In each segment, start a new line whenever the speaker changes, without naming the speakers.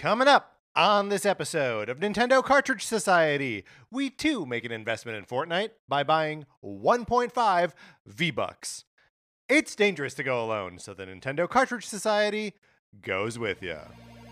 Coming up on this episode of Nintendo Cartridge Society, we too make an investment in Fortnite by buying 1.5 V-Bucks. It's dangerous to go alone, so the Nintendo Cartridge Society goes with you.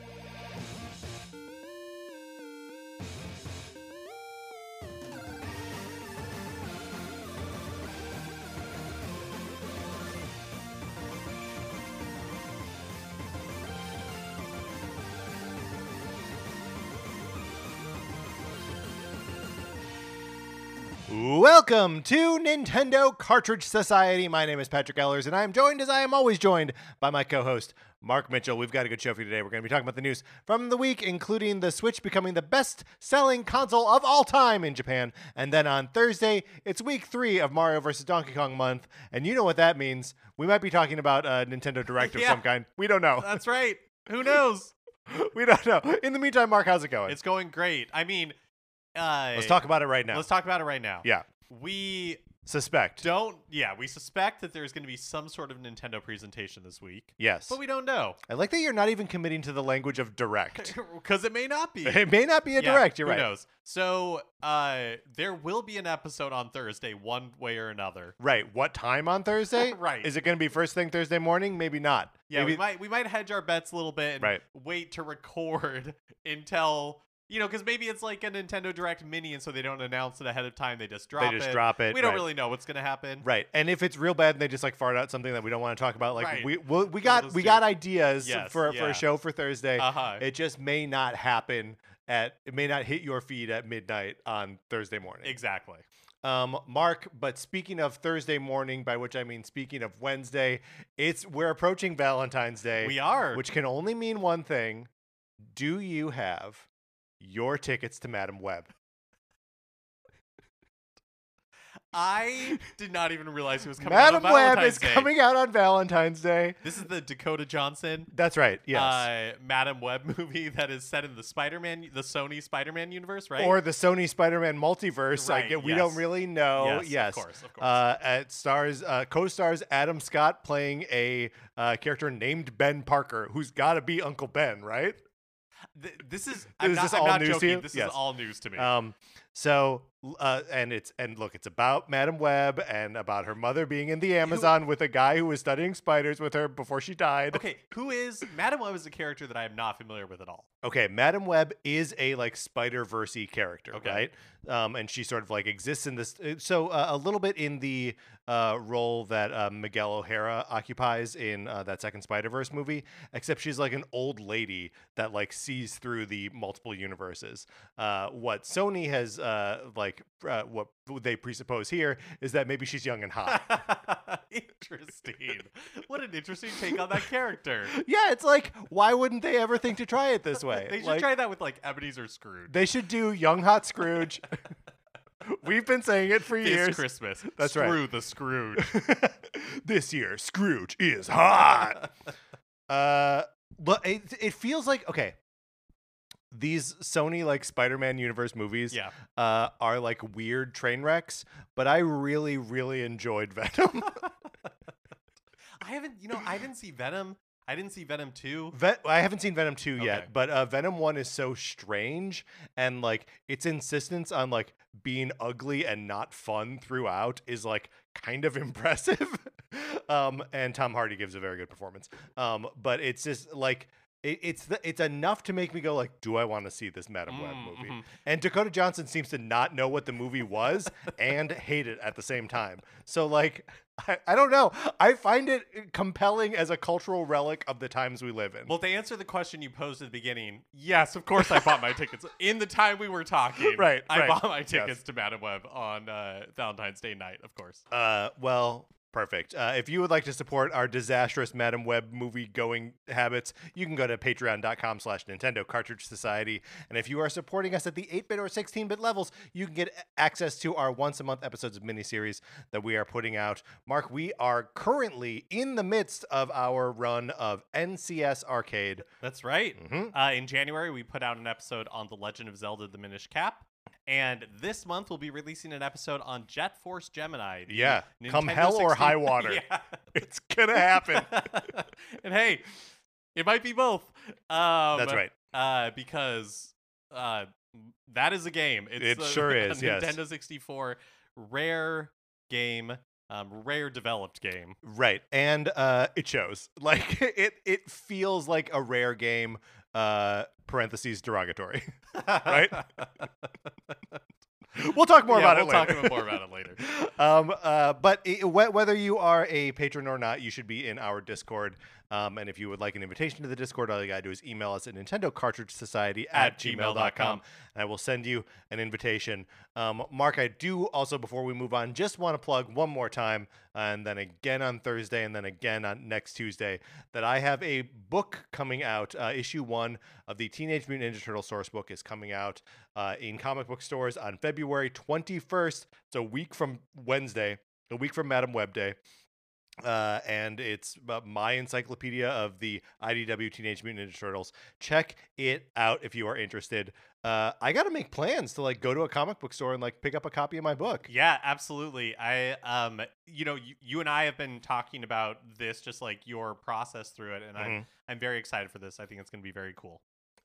Welcome to Nintendo Cartridge Society. My name is Patrick Ellers, and I am joined, as I am always joined, by my co-host, Mark Mitchell. We've got a good show for you today. We're going to be talking about the news from the week, including the Switch becoming the best-selling console of all time in Japan. And then on Thursday, it's week 3 of Mario vs. Donkey Kong month, and you know what that means. We might be talking about a Nintendo Direct of some kind. We don't know.
That's right. Who knows?
We don't know. In the meantime, Mark, how's it going?
It's going great. I mean...
let's talk about it right now.
Let's talk about it right now.
Yeah.
We
suspect
that there's going to be some sort of Nintendo presentation this week.
Yes.
But we don't know.
I like that you're not even committing to the language of direct.
Because it may not be.
It may not be a direct, you're right.
Who knows? So there will be an episode on Thursday, one way or another.
Right. What time on Thursday?
Right.
Is it going to be first thing Thursday morning? Maybe not.
Yeah,
Maybe...
we might hedge our bets a little bit and wait to record until... You know, because maybe it's like a Nintendo Direct Mini, and so they don't announce it ahead of time. They just drop it. We don't really know what's going to happen.
Right. And if it's real bad and they just like fart out something that we don't want to talk about, like we got ideas for a show for Thursday. It just may not happen it may not hit your feed at midnight on Thursday morning.
Exactly.
Mark, but speaking of Thursday morning, by which I mean speaking of Wednesday, we're approaching Valentine's Day.
We are.
Which can only mean one thing. Do you have your tickets to Madame Web?
I did not even realize it was coming
Madame
out on Valentine's
Web is
Day.
coming out on Valentine's Day.
This is the Dakota Johnson.
That's right. Yes.
Madame Web movie that is set in the Sony Spider-Man universe, right?
Or the Sony Spider-Man multiverse.
Right,
We don't really know.
Yes. Of course.
It stars co-stars Adam Scott playing a character named Ben Parker, who's got to be Uncle Ben, right?
I'm not
news
joking.
to you?
This is all news to me.
Look, it's about Madame Web and about her mother being in the Amazon with a guy who was studying spiders with her before she died.
Okay, who is Madame Web? Is a character that I am not familiar with at all.
Okay, Madame Web is a like Spider-Verse-y character, right? And she sort of like exists in this. So a little bit in the role that Miguel O'Hara occupies in that second Spider-Verse movie, except she's like an old lady that like sees through the multiple universes. What Sony has what they presuppose here is that maybe she's young and hot.
Interesting. What an interesting take on that character.
Yeah, it's like, why wouldn't they ever think to try it this way?
They should try that with like Ebenezer Scrooge.
They should do young hot Scrooge. We've been saying it for years.
This Christmas.
That's
Screw the Scrooge.
This year, Scrooge is hot. But it feels like, okay, these Sony like Spider-Man universe movies are like weird train wrecks, but I really, really enjoyed Venom.
I didn't see Venom. I didn't see Venom 2.
I haven't seen Venom 2 yet, but Venom 1 is so strange, and like its insistence on like being ugly and not fun throughout is like kind of impressive. And Tom Hardy gives a very good performance. But it's just like it's enough to make me go like, do I want to see this Madame Web movie? Mm-hmm. And Dakota Johnson seems to not know what the movie was and hate it at the same time. So like, I don't know. I find it compelling as a cultural relic of the times we live in.
Well, to answer the question you posed at the beginning, yes, of course I bought my tickets. In the time we were talking, I bought my tickets to Madame Web on Valentine's Day night, of course.
Well, perfect. If you would like to support our disastrous Madame Web movie-going habits, you can go to patreon.com/Nintendo Cartridge Society. And if you are supporting us at the 8-bit or 16-bit levels, you can get access to our once-a-month episodes of miniseries that we are putting out. Mark, we are currently in the midst of our run of NCS Arcade.
That's right. Mm-hmm. In January, we put out an episode on The Legend of Zelda: The Minish Cap. And this month, we'll be releasing an episode on Jet Force Gemini.
Yeah, come hell or high water. It's going to happen.
And hey, it might be both.
That's right.
because that is a game.
It sure is. Yes,
Nintendo 64 rare game. Rare developed game.
Right. And it shows. Like it feels like a rare game, parentheses derogatory. Right? We'll talk more about it later.
We'll talk more about it later.
But whether you are a patron or not, you should be in our Discord. And if you would like an invitation to the Discord, all you gotta do is email us at nintendocartridgesociety@gmail.com, and I will send you an invitation. Mark, I do also, before we move on, just want to plug one more time, and then again on Thursday, and then again on next Tuesday, that I have a book coming out. Issue 1 of the Teenage Mutant Ninja Turtle source book is coming out in comic book stores on February 21st. It's a week from Wednesday, a week from Madam Web Day. And it's my encyclopedia of the IDW Teenage Mutant Ninja Turtles. Check it out if you are interested. I got to make plans to like go to a comic book store and like pick up a copy of my book.
Yeah, absolutely. You and I have been talking about this, just like your process through it, and I'm very excited for this. I think it's going to be very cool.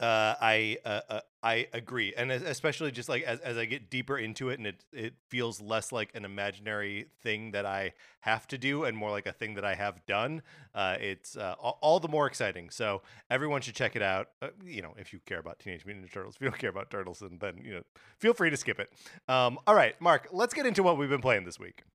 I agree, and especially just like as I get deeper into it, and it feels less like an imaginary thing that I have to do, and more like a thing that I have done. It's all the more exciting. So everyone should check it out. If you care about Teenage Mutant Ninja Turtles, if you don't care about turtles, and then feel free to skip it. All right, Mark, let's get into what we've been playing this week.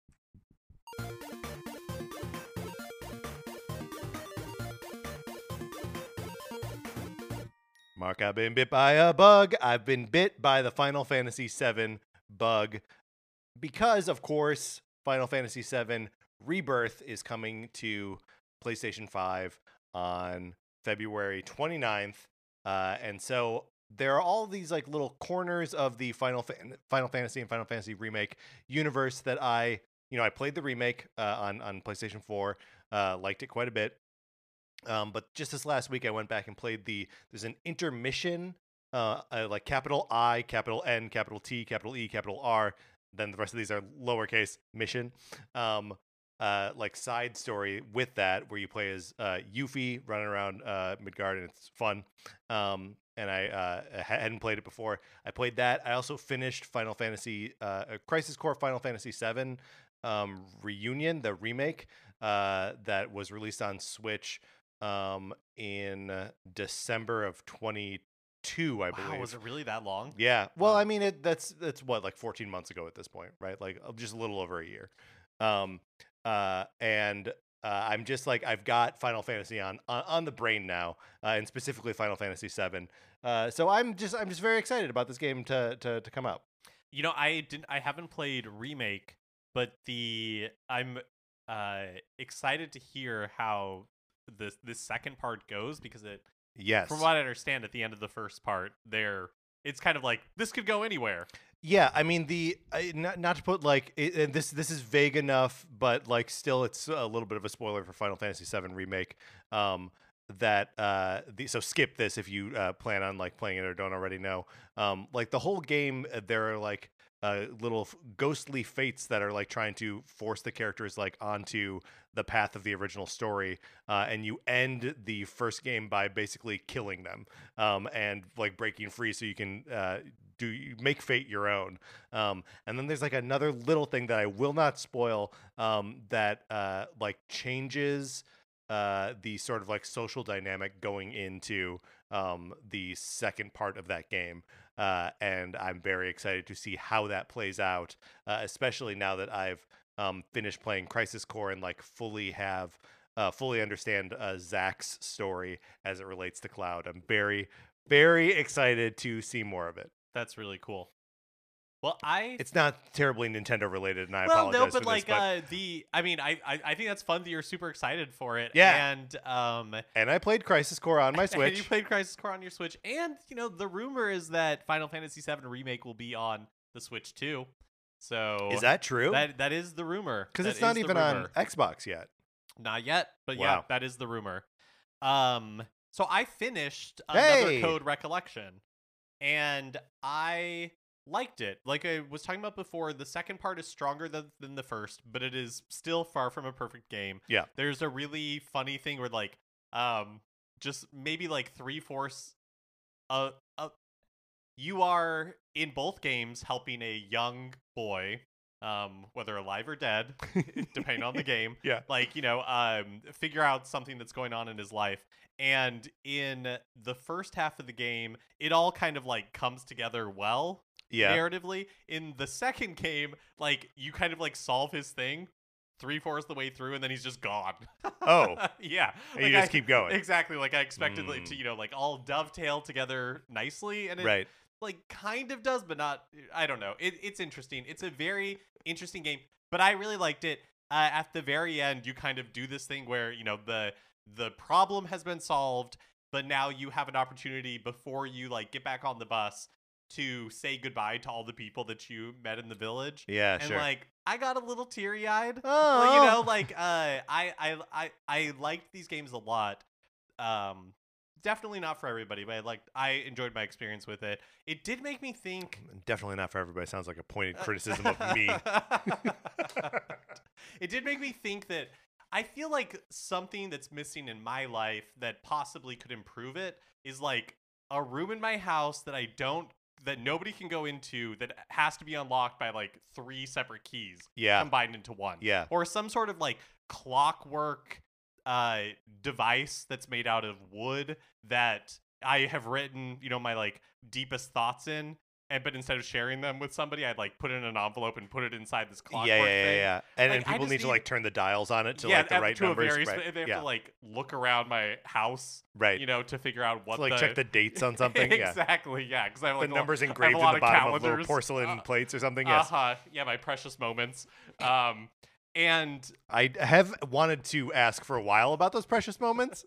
Mark, I've been bit by a bug. I've been bit by the Final Fantasy VII bug because, of course, Final Fantasy VII Rebirth is coming to PlayStation 5 on February 29th. And so there are all these like little corners of the Final Fantasy and Final Fantasy Remake universe that I played the remake on PlayStation 4, liked it quite a bit. But just this last week, I went back and played there's an intermission, like capital I, capital N, capital T, capital E, capital R. Then the rest of these are lowercase mission, like side story with that, where you play as Yuffie running around Midgard, and it's fun. And I hadn't played it before. I played that. I also finished Final Fantasy Crisis Core Final Fantasy VII Reunion, the remake that was released on Switch in December of 2022, I believe.
Wow, was it really that long?
Yeah. Well, I mean, that's what, like 14 months ago at this point, right? Like just a little over a year. And I'm just like, I've got Final Fantasy on the brain now, and specifically Final Fantasy VII. So I'm just very excited about this game to come out.
I haven't played Remake, but I'm excited to hear how this second part goes, because from what I understand, at the end of the first part, it's kind of like this could go anywhere.
Yeah, I mean not to put like this is vague enough, but like still it's a little bit of a spoiler for Final Fantasy VII Remake. So skip this if you plan on like playing it or don't already know. Like the whole game, there are like little ghostly fates that are like trying to force the characters like onto the path of the original story, and you end the first game by basically killing them, and like breaking free so you can make fate your own. And then there's like another little thing that I will not spoil, that like changes the sort of like social dynamic going into the second part of that game. And I'm very excited to see how that plays out, especially now that I've finished playing Crisis Core and like fully understand Zack's story as it relates to Cloud. I'm very, very excited to see more of it.
That's really cool. Well,
it's not terribly Nintendo related, and I apologize.
No, but
for
like
this,
I think that's fun that you're super excited for it.
Yeah,
and
I played Crisis Core on my Switch.
And you played Crisis Core on your Switch, and the rumor is that Final Fantasy VII Remake will be on the Switch too. So
is that true?
That is the rumor,
because it's not even on Xbox yet.
Not yet, but wow. Yeah, that is the rumor. So I finished another Code Recollection, and I liked it. Like I was talking about before, the second part is stronger than the first, but it is still far from a perfect game.
Yeah.
There's a really funny thing where like just maybe like 3/4 you are in both games helping a young boy, whether alive or dead, depending on the game.
Yeah.
Like, figure out something that's going on in his life. And in the first half of the game, it all kind of like comes together well.
Yeah.
Narratively. In the second game, like you kind of like solve his thing 3/4 the way through, and then he's just gone.
Oh.
Yeah.
And you just keep going.
Exactly. Like I expected it to, like all dovetail together nicely, and it like kind of does, but not. I don't know. It's interesting. It's a very interesting game, but I really liked it. At the very end, you kind of do this thing where the problem has been solved, but now you have an opportunity before you like get back on the bus to say goodbye to all the people that you met in the village.
Yeah,
and
sure.
like I got a little teary-eyed.
Oh.
I liked these games a lot. Definitely not for everybody, but I enjoyed my experience with it. It did make me think.
Definitely not for everybody. Sounds like a pointed criticism of me.
It did make me think that I feel like something that's missing in my life that possibly could improve it is like a room in my house that nobody can go into, that has to be unlocked by like 3 separate keys combined into one.
Yeah.
Or some sort of like clockwork device that's made out of wood that I have written, my like deepest thoughts in. But instead of sharing them with somebody, I'd like put it in an envelope and put it inside this clockwork thing.
Yeah. And people need to like turn the dials on it to like the right numbers.
They have to like look around my house,
right?
To figure out what
to check the dates on something.
Exactly, yeah. Because I have like
the numbers engraved in the bottom of little porcelain plates or something. Yes.
Yeah, my precious moments. And
I have wanted to ask for a while about those precious moments.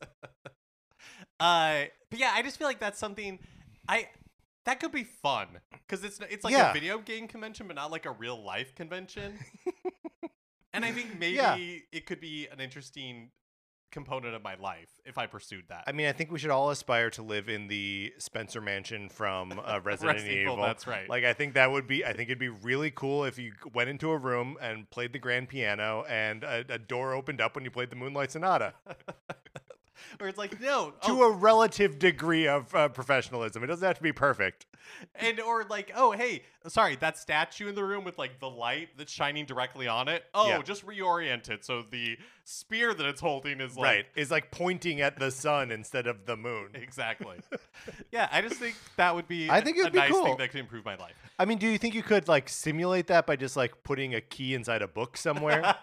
But yeah, I just feel like that's something that could be fun because it's like a video game convention, but not like a real life convention. And I think maybe it could be an interesting component of my life if I pursued that.
I mean, I think we should all aspire to live in the Spencer Mansion from Resident Evil.
That's right.
Like, I think it'd be really cool if you went into a room and played the grand piano and a door opened up when you played the Moonlight Sonata.
Where it's like, no.
To a relative degree of professionalism. It doesn't have to be perfect.
Or like, oh, hey, sorry, that statue in the room with like the light that's shining directly on it. Oh, just reorient it. So the spear that it's holding is like...
Right, is like pointing at the sun instead of the moon.
Exactly. Yeah, I just think that would be
a nice
cool thing that could improve my life.
I mean, do you think you could like simulate that by just like putting a key inside a book somewhere?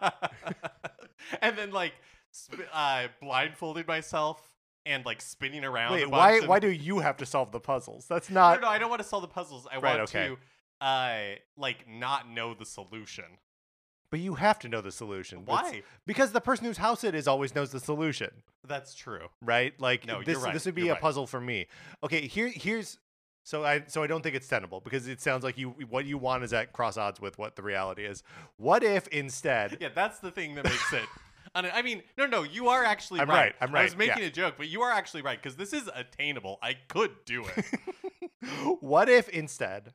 And then like... blindfolding myself and like spinning around.
Wait, why do you have to solve the puzzles? That's not.
No, I don't want to solve the puzzles. I want to like not know the solution.
But you have to know the solution.
Why?
Because the person whose house it is always knows the solution.
That's true.
Right? Like
no,
this.
You're right.
This would be a puzzle for me. Okay, here's. So I don't think it's tenable because it sounds like what you want is at cross odds with what the reality is. What if instead?
Yeah, that's the thing that makes it. I mean, no, you are actually
right. I'm right.
I was making a joke, but you are actually right because this is attainable. I could do it.
What if instead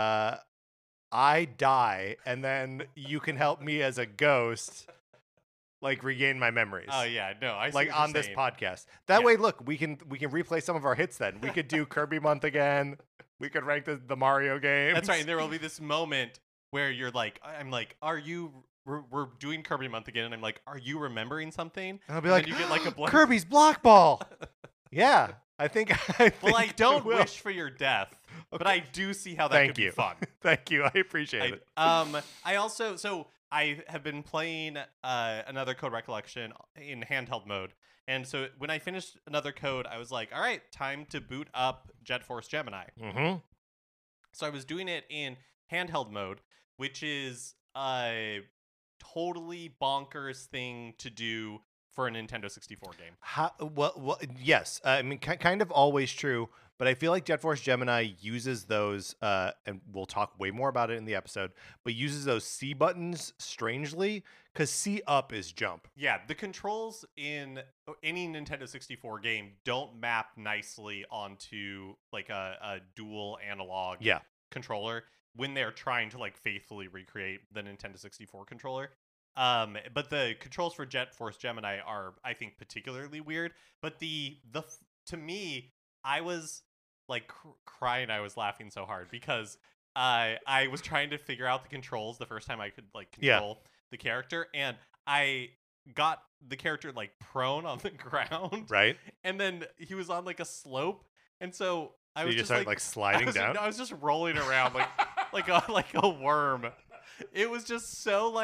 I die and then you can help me as a ghost like regain my memories?
Oh yeah, no, I see
like on this podcast. That way, look, we can replay some of our hits then. We could do Kirby Month again. We could rank the Mario games.
That's right, and there will be this moment where you're like, I'm like, are you... We're doing Kirby Month again, and I'm like, are you remembering something?
And I'll be like,
you get like a
Kirby's Block Ball. Yeah, I think
well, I don't wish for your death, but I do see how that could be fun.
Thank you. I appreciate it.
I also, I have been playing another Code Recollection in handheld mode. And so when I finished another Code, I was like, all right, time to boot up Jet Force Gemini.
Mm-hmm.
So I was doing it in handheld mode, which is a totally bonkers thing to do for a Nintendo 64 game.
Well, yes. I mean, kind of always true, but I feel like Jet Force Gemini uses those, and we'll talk way more about it in the episode, but uses those C buttons strangely, because C up is jump.
Yeah, the controls in any Nintendo 64 game don't map nicely onto like a dual analog controller when they're trying to like faithfully recreate the Nintendo 64 controller. But the controls for Jet Force Gemini are, I think, particularly weird. But to me, I was like crying. I was laughing so hard because I was trying to figure out the controls the first time I could like control the character, and I got the character like prone on the ground,
right?
And then he was on like a slope, and so I was
you
just
started like sliding down.
I was just rolling around like a worm. It was just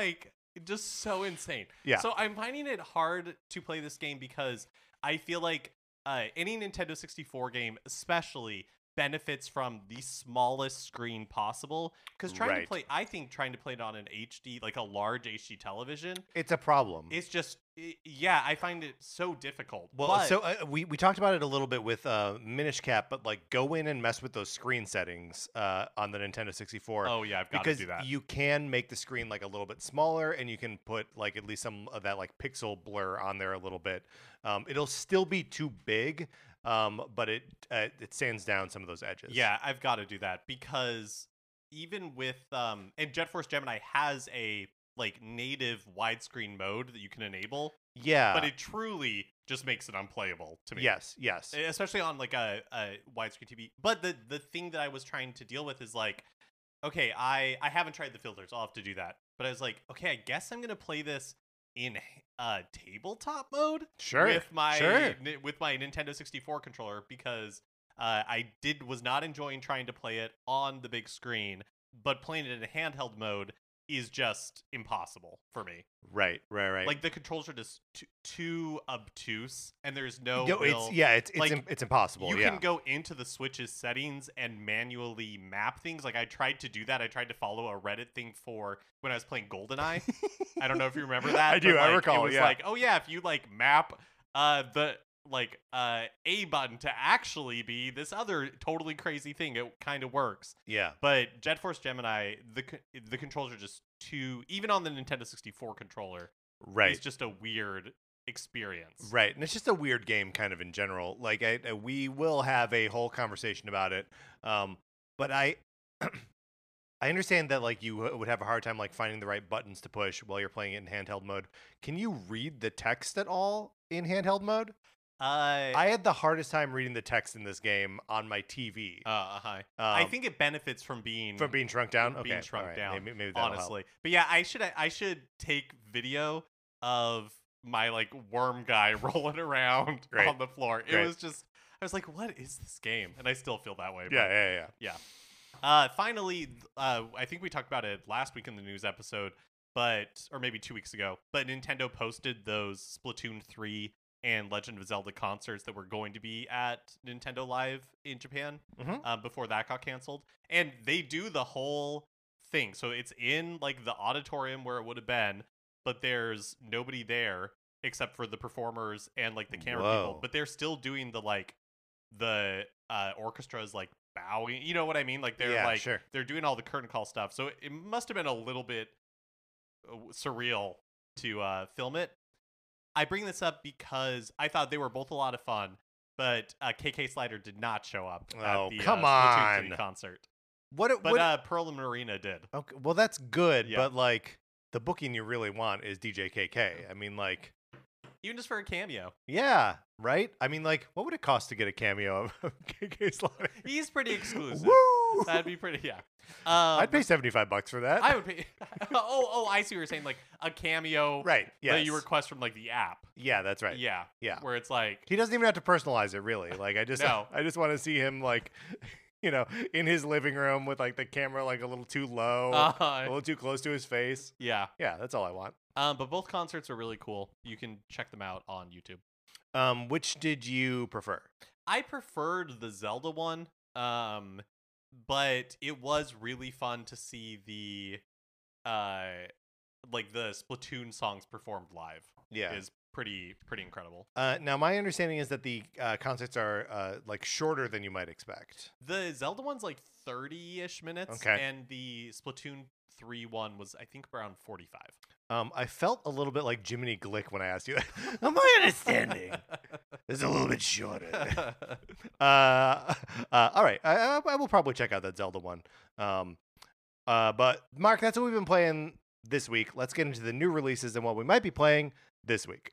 so insane.
Yeah.
So I'm finding it hard to play this game because I feel like any Nintendo 64 game, especially, benefits from the smallest screen possible. Because trying to play it on an HD, like a large HD television,
it's a problem.
It's just, I find it so difficult.
Well, so we talked about it a little bit with Minish Cap, but like go in and mess with those screen settings on the Nintendo 64.
Oh yeah, I've got to do that.
Because you can make the screen like a little bit smaller, and you can put like at least some of that like pixel blur on there a little bit. It'll still be too big, but it sands down some of those edges.
Yeah, I've got to do that because even with and Jet Force Gemini has a like native widescreen mode that you can enable.
Yeah,
but it truly just makes it unplayable to me.
Yes,
especially on like a widescreen TV. But the thing that I was trying to deal with is like, okay, I haven't tried the filters. I'll have to do that. But I was like, okay, I guess I'm gonna play this in tabletop mode.
Sure.
With my Nintendo 64 controller because I was not enjoying trying to play it on the big screen, but playing it in a handheld mode is just impossible for me.
Right.
Like the controls are just too obtuse, and there's no.
It's impossible.
You can go into the Switch's settings and manually map things. Like I tried to do that. I tried to follow a Reddit thing for when I was playing GoldenEye. I don't know if you remember that.
I do.
Like,
I recall.
It was like, oh yeah, if you like map the like A button to actually be this other totally crazy thing, it kind of works.
Yeah.
But Jet Force Gemini, the controls are just too, even on the Nintendo 64 controller,
right?
It's just a weird experience.
Right. And it's just a weird game kind of in general. Like we will have a whole conversation about it. But I understand that like you would have a hard time like finding the right buttons to push while you're playing it in handheld mode. Can you read the text at all in handheld mode? I had the hardest time reading the text in this game on my TV.
I think it benefits from being
shrunk down.
Being shrunk down.
Maybe honestly,
help. But yeah, I should take video of my like worm guy rolling around on the floor. It was just, I was like, what is this game? And I still feel that way. Yeah. Finally, I think we talked about it last week in the news episode, or maybe 2 weeks ago. But Nintendo posted those Splatoon 3 and Legend of Zelda concerts that were going to be at Nintendo Live in Japan before that got canceled. And they do the whole thing. So it's in like the auditorium where it would have been, but there's nobody there except for the performers and like the camera people. But they're still doing the orchestra is like bowing. You know what I mean? Like they're they're doing all the curtain call stuff. So it must have been a little bit surreal to film it. I bring this up because I thought they were both a lot of fun, but KK Slider did not show up at the Splatoon 3 concert. But Pearl and Marina did.
Okay, well, that's good, but like the booking you really want is DJ KK. I mean, like
even just for a cameo.
Yeah, right? I mean, like, what would it cost to get a cameo of KK Slider?
He's pretty exclusive.
Woo!
That'd be pretty,
I'd pay $75 for that.
I would pay. I see what you're saying. Like a cameo,
right? Yes.
That you request from like the app.
Yeah, that's right.
Yeah.
Where
it's like
he doesn't even have to personalize it, really. Like I just want to see him like, in his living room with like the camera like a little too low, a little too close to his face.
Yeah.
That's all I want.
But both concerts are really cool. You can check them out on YouTube.
Which did you prefer?
I preferred the Zelda one. But it was really fun to see the Splatoon songs performed live.
Yeah.
Is pretty incredible.
Now my understanding is that the concerts are like shorter than you might expect.
The Zelda one's like 30-ish minutes.
Okay.
And the Splatoon 3 one was I think around 45.
I felt a little bit like Jiminy Glick when I asked you that. My understanding is a little bit shorter. All right. I will probably check out that Zelda one. But Mark, that's what we've been playing this week. Let's get into the new releases and what we might be playing this week.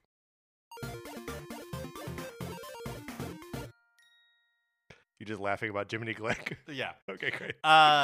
You just laughing about Jiminy Glick?
Yeah.
Okay, great.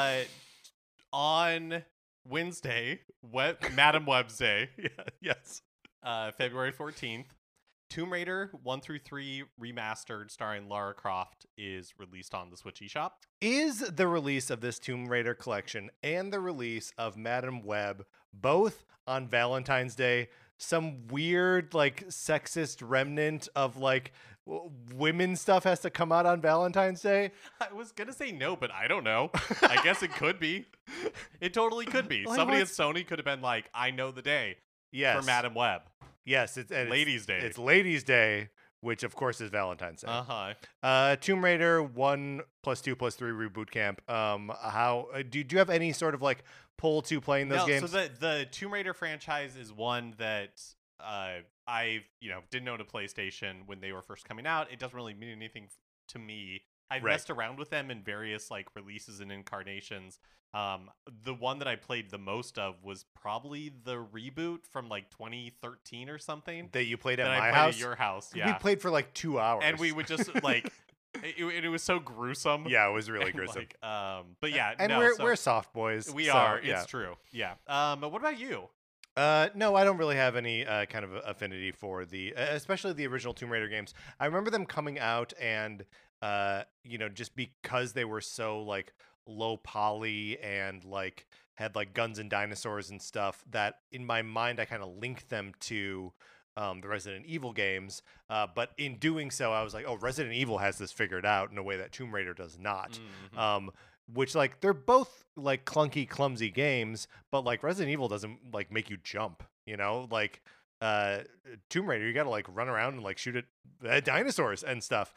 On Wednesday, Madam Web's Day.
Yeah, yes.
February 14th, Tomb Raider 1 through 3 remastered starring Lara Croft is released on the Switch eShop.
Is the release of this Tomb Raider collection and the release of Madam Web both on Valentine's Day some weird like sexist remnant of like women stuff has to come out on Valentine's Day?
I was going to say no, but I don't know. I guess it could be. It totally could be.
Like,
somebody at Sony could have been like, I know the day for Madam Web.
Yes, it's
Ladies' Day.
It's Ladies' Day, which of course is Valentine's Day. Tomb Raider 1 + 2 + 3 Reboot Camp. How do you have any sort of like pull to playing those games?
So the Tomb Raider franchise is one that I didn't own a PlayStation when they were first coming out. It doesn't really mean anything to me. I messed around with them in various like releases and incarnations. The one that I played the most of was probably the reboot from like 2013 or something.
That you played at
my
house?
At your house, yeah.
We played for like 2 hours.
And we would just like, it was so gruesome.
Yeah, it was really gruesome.
But yeah.
And we're soft boys.
We are. It's true. Yeah. But what about you?
No, I don't really have any kind of affinity for especially the original Tomb Raider games. I remember them coming out and, just because they were so like low poly and like had like guns and dinosaurs and stuff, that in my mind I kind of linked them to the Resident Evil games. But in doing so, I was like, oh, Resident Evil has this figured out in a way that Tomb Raider does not. Mm-hmm. Which like they're both like clunky, clumsy games, but like Resident Evil doesn't like make you jump, like Tomb Raider, you gotta like run around and like shoot at dinosaurs and stuff.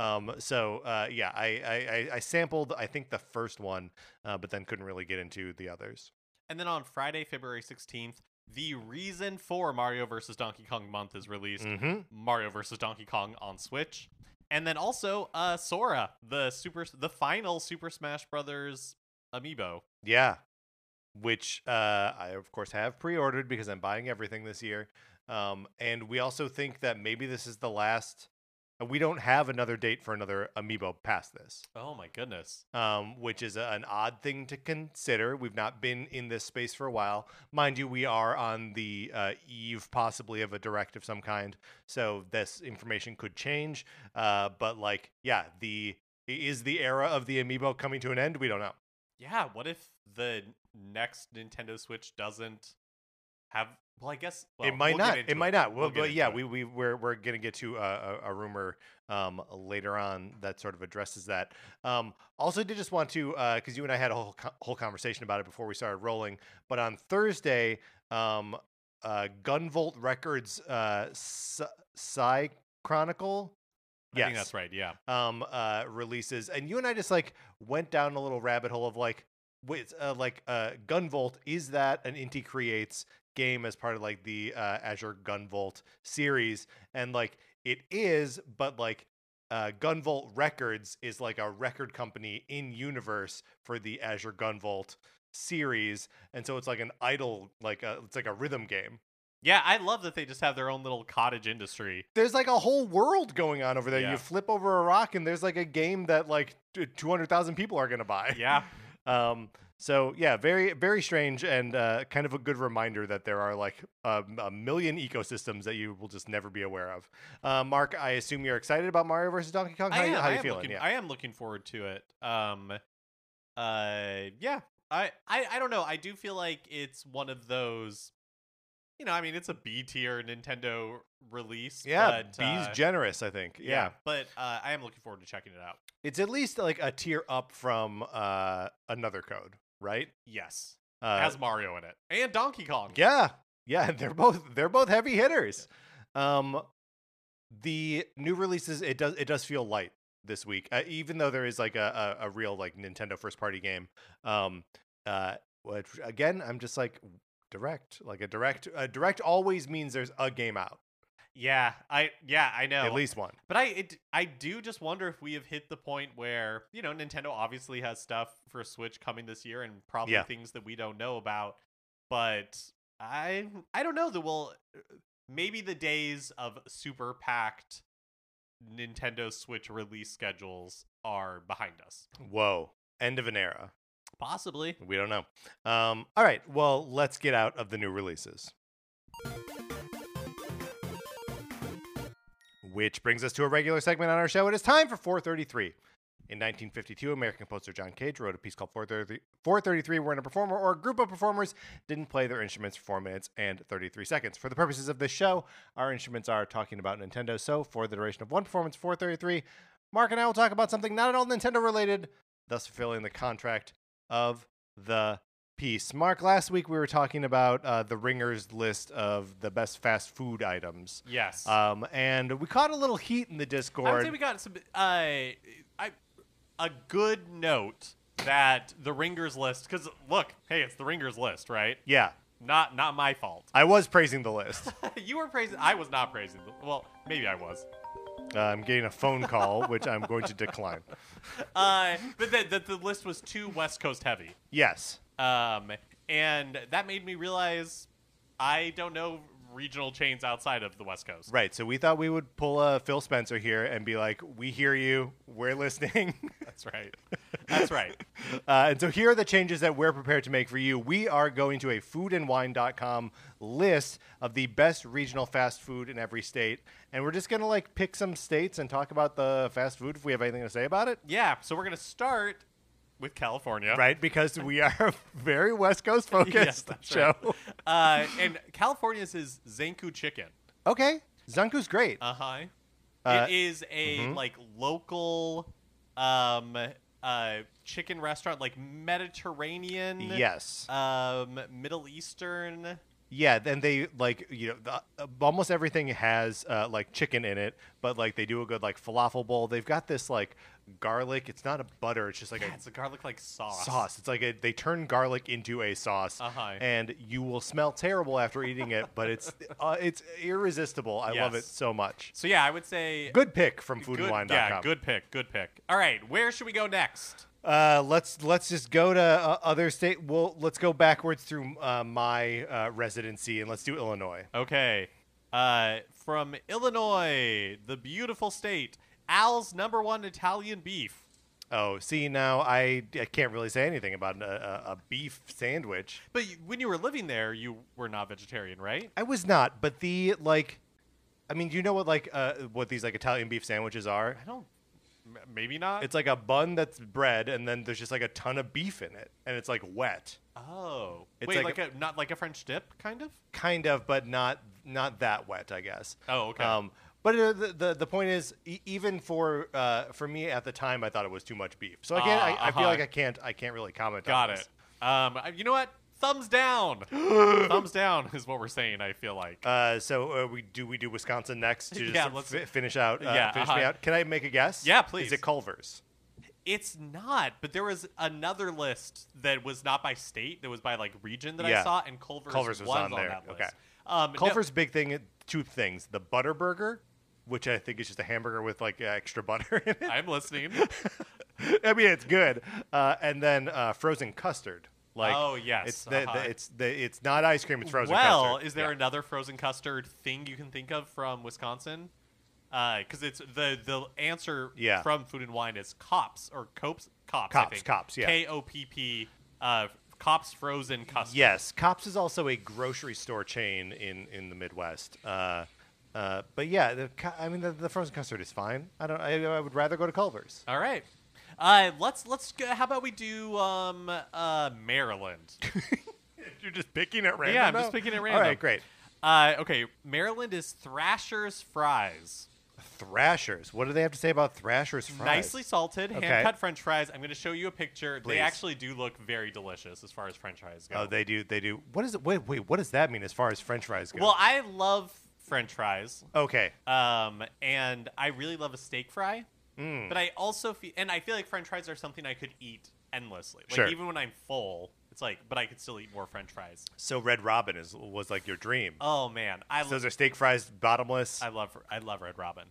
I sampled I think the first one, but then couldn't really get into the others.
And then on Friday, February 16th, the reason for Mario vs. Donkey Kong Month is released.
Mm-hmm.
Mario vs. Donkey Kong on Switch. And then also Sora, the final Super Smash Brothers amiibo.
Yeah. Which I of course have pre-ordered because I'm buying everything this year. And we also think that maybe this is the last. We don't have another date for another amiibo past this.
Oh my goodness.
Which is an odd thing to consider. We've not been in this space for a while. Mind you, we are on the eve possibly of a direct of some kind. So this information could change. But like, yeah, is the era of the amiibo coming to an end? We don't know.
Yeah, what if the next Nintendo Switch doesn't have? Well, I guess
it might not. It might not. Well, but yeah, we're gonna get to a rumor later on that sort of addresses that. Also, did just want to because you and I had a whole conversation about it before we started rolling. But on Thursday, Gunvolt Records Psy Chronicle.
I think that's right. Yeah.
Releases, and you and I just like went down a little rabbit hole of like, wait, Gunvolt, is that an Inti Creates game as part of like the Azure Gunvolt series? And like it is, but like Gunvolt Records is like a record company in universe for the Azure Gunvolt series, and so it's like an idle, it's like a rhythm game.
Yeah, I love that they just have their own little cottage industry.
There's like a whole world going on over there. Yeah. You flip over a rock and there's like a game that like 200,000 people are going to buy.
Yeah.
So yeah, very, very strange, and kind of a good reminder that there are like a million ecosystems that you will just never be aware of. Mark, I assume you're excited about Mario vs. Donkey Kong? How are you feeling?
I am looking forward to it. Yeah. I don't know. I do feel like it's one of those, I mean, it's a B tier Nintendo release.
Yeah, but, B's generous, I think. Yeah.
But I am looking forward to checking it out.
It's at least like a tier up from Another Code, right?
Yes. Has Mario in it and Donkey Kong.
Yeah, they're both heavy hitters. The new releases, it does feel light this week, even though there is like a real like Nintendo first party game. Which again, I'm just like. Direct direct always means there's a game out.
Yeah, I know.
At least one.
But I do just wonder if we have hit the point where, Nintendo obviously has stuff for Switch coming this year and probably things that we don't know about. But I don't know maybe the days of super packed Nintendo Switch release schedules are behind us.
Whoa. End of an era.
Possibly.
We don't know. All right. Well, let's get out of the new releases. Which brings us to a regular segment on our show. It is time for 433. In 1952, American composer John Cage wrote a piece called 433, wherein a performer or a group of performers didn't play their instruments for 4 minutes and 33 seconds. For the purposes of this show, our instruments are talking about Nintendo. So, for the duration of one performance, 433, Mark and I will talk about something not at all Nintendo related, thus fulfilling the contract of the piece. Mark, last week we were talking about the Ringers list of the best fast food items.
Yes.
And we caught a little heat in the Discord.
I would say we got some a good note that the Ringers list, because look, hey, it's the Ringers list, right?
Yeah.
Not my fault.
I was praising the list.
You were praising. I was not praising. Well, maybe I was.
I'm getting a phone call, which I'm going to decline.
But the list was too West Coast heavy.
Yes.
And that made me realize I don't know regional chains outside of the West Coast.
Right. So we thought we would pull a Phil Spencer here and be like, we hear you. We're listening.
That's right. That's right.
And so here are the changes that we're prepared to make for you. We are going to a foodandwine.com list of the best regional fast food in every state. And we're just going to pick some states and talk about the fast food if we have anything to say about it.
Yeah. So we're going to start with California.
Right, because we are a very West Coast focused show.
Right. And California's is Zanku Chicken.
Okay. Zanku's great.
Uh-huh. It is a local chicken restaurant, Mediterranean.
Yes.
Middle Eastern.
Yeah, and they almost everything has chicken in it, but they do a good falafel bowl. They've got this garlic. It's not a butter. It's just
it's a garlic sauce.
Sauce. It's they turn garlic into a sauce, and you will smell terrible after eating it, but it's irresistible. I love it so much.
So yeah, I would say
good pick from foodandwine.com.
Yeah, good pick. All right, where should we go next?
Let's just go to other state. Let's go backwards through my residency, and let's do Illinois.
Okay. From Illinois, the beautiful state, Al's #1 Italian beef.
Oh, see, now I can't really say anything about a beef sandwich.
But when you were living there, you were not vegetarian, right?
I was not, but the I mean, do you know what these Italian beef sandwiches are?
I don't. Maybe not.
It's a bun that's bread, and then there's just a ton of beef in it, and it's wet.
Oh,
it's
wait, not like a French dip, kind of.
Kind of, but not that wet, I guess.
Oh, okay.
But the point is, even for me at the time, I thought it was too much beef. So again, I feel like I can't really comment.
Got
on
it.
This.
You know what? Thumbs down. Thumbs down is what we're saying. I feel like.
So we do Wisconsin next to
yeah,
let's finish out. Finish me out. Can I make a guess?
Yeah, please.
Is it Culver's?
It's not, but there was another list that was not by state, that was by region that I saw, and Culver's was on there. That list.
Okay. Culver's big thing, two things: the butter burger, which I think is just a hamburger with extra butter in it.
I'm listening.
I mean, it's good, and then frozen custard.
Oh yes,
it's not ice cream; it's frozen
custard.
Well,
is there another frozen custard thing you can think of from Wisconsin? Because it's the answer from Food and Wine is Kopp's or Kopp's.
Kopp's, yeah.
Kopp. Kopp's frozen custard.
Yes, Kopp's is also a grocery store chain in the Midwest. But yeah, the frozen custard is fine. I would rather go to Culver's.
All right. Let's go, how about we do Maryland?
You're just picking at random.
Yeah, I'm just picking at random.
All right, great.
Okay, Maryland is Thrasher's Fries.
Thrashers. What do they have to say about Thrasher's Fries?
Nicely salted, hand-cut French fries. I'm going to show you a picture.
Please.
They actually do look very delicious as far as French fries go.
Oh, they do. What is it? Wait. What does that mean as far as French fries go?
Well, I love French fries.
Okay.
And I really love a steak fry. But I also feel like French fries are something I could eat endlessly.
Sure.
Even when I'm full, it's but I could still eat more French fries.
So Red Robin was your dream.
Oh man,
those are steak fries, bottomless.
I love Red Robin.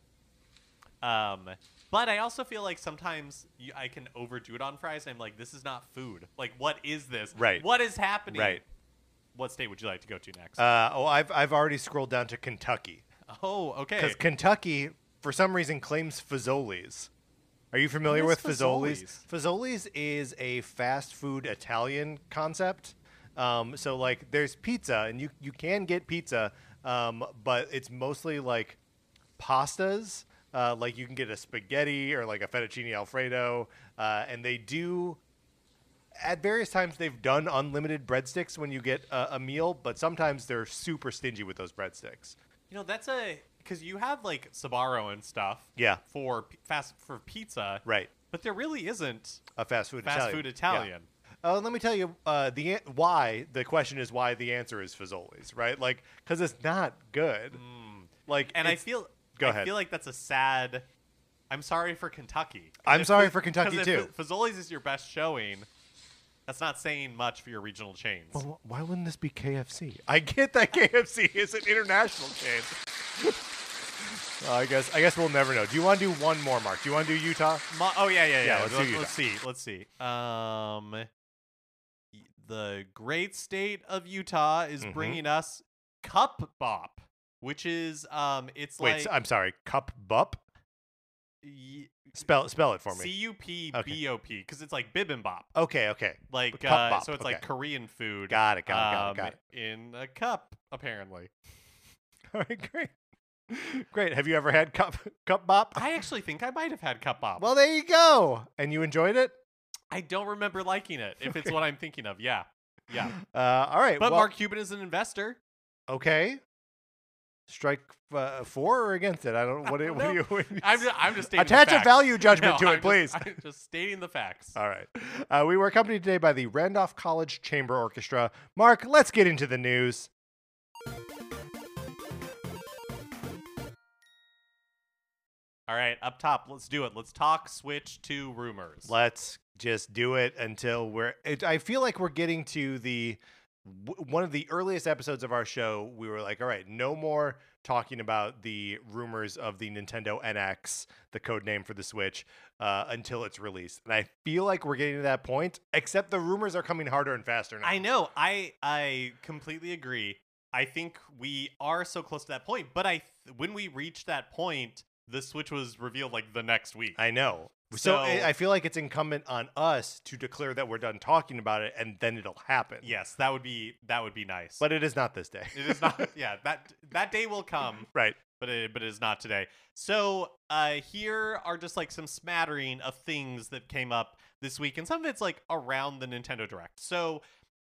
But I also feel like sometimes I can overdo it on fries. And I'm like, this is not food. What is this?
Right.
What is happening?
Right.
What state would you like to go to next?
I've already scrolled down to Kentucky.
Oh, okay.
Because Kentucky, for some reason, claims Fazoli's. Are you familiar with Fazoli's?
Fazoli's?
Fazoli's is a fast food Italian concept. So like there's pizza, and you can get pizza, but it's mostly like pastas. Like you can get a spaghetti or like a fettuccine Alfredo, and they do. At various times, they've done unlimited breadsticks when you get a meal, but sometimes they're super stingy with those breadsticks.
You know, that's because you have like Sbarro and stuff.
Yeah.
For pizza.
Right.
But there really isn't
A fast food
Italian.
Yeah. Let me tell you why. The question is why. The answer is Fazoli's, right? Like, because it's not good. Like,
and I feel like that's a sad. I'm sorry for Kentucky.
I'm sorry for Kentucky too.
If Fazoli's is your best showing, that's not saying much for your regional chains.
Well, why wouldn't this be KFC? I get that KFC is an international chain. I guess we'll never know. Do you want to do one more, Mark? Do you want to do Utah?
Yeah.
Let's do Utah.
Let's see. The great state of Utah is bringing us Cup Bop, which is it's
Wait, I'm sorry. Cup Bop? Spell it for me.
CUPBOP, because it's like bibimbap.
Okay.
Like
Cup bop.
so it's like Korean food.
Got it.
In a cup, apparently.
All right, great. Have you ever had cup bop?
I actually think I might have had Cup Bop.
Well, there you go. And you enjoyed it?
I don't remember liking it. If it's what I'm thinking of, yeah.
All right.
But Mark Cuban is an investor.
Okay. Strike for or against it? I don't. What do you?
I'm just stating
attach
the
a
facts.
value judgment to it, please.
I'm just stating the facts.
All right. We were accompanied today by the Randolph College Chamber Orchestra. Mark, let's get into the news.
All right, up top, let's do it. Let's talk Switch 2 rumors.
Let's just do it until I feel like we're getting to one of the earliest episodes of our show. We were like, all right, no more talking about the rumors of the Nintendo NX, the code name for the Switch, until it's released. And I feel like we're getting to that point, except the rumors are coming harder and faster now.
I know. I completely agree. I think we are so close to that point. But when we reach that point, the Switch was revealed like the next week.
I know. So I feel like it's incumbent on us to declare that we're done talking about it, and then it'll happen.
Yes, that would be nice.
But it is not this day.
It is not. Yeah, that day will come.
Right.
But it is not today. So here are just like some smattering of things that came up this week, and some of it's like around the Nintendo Direct. So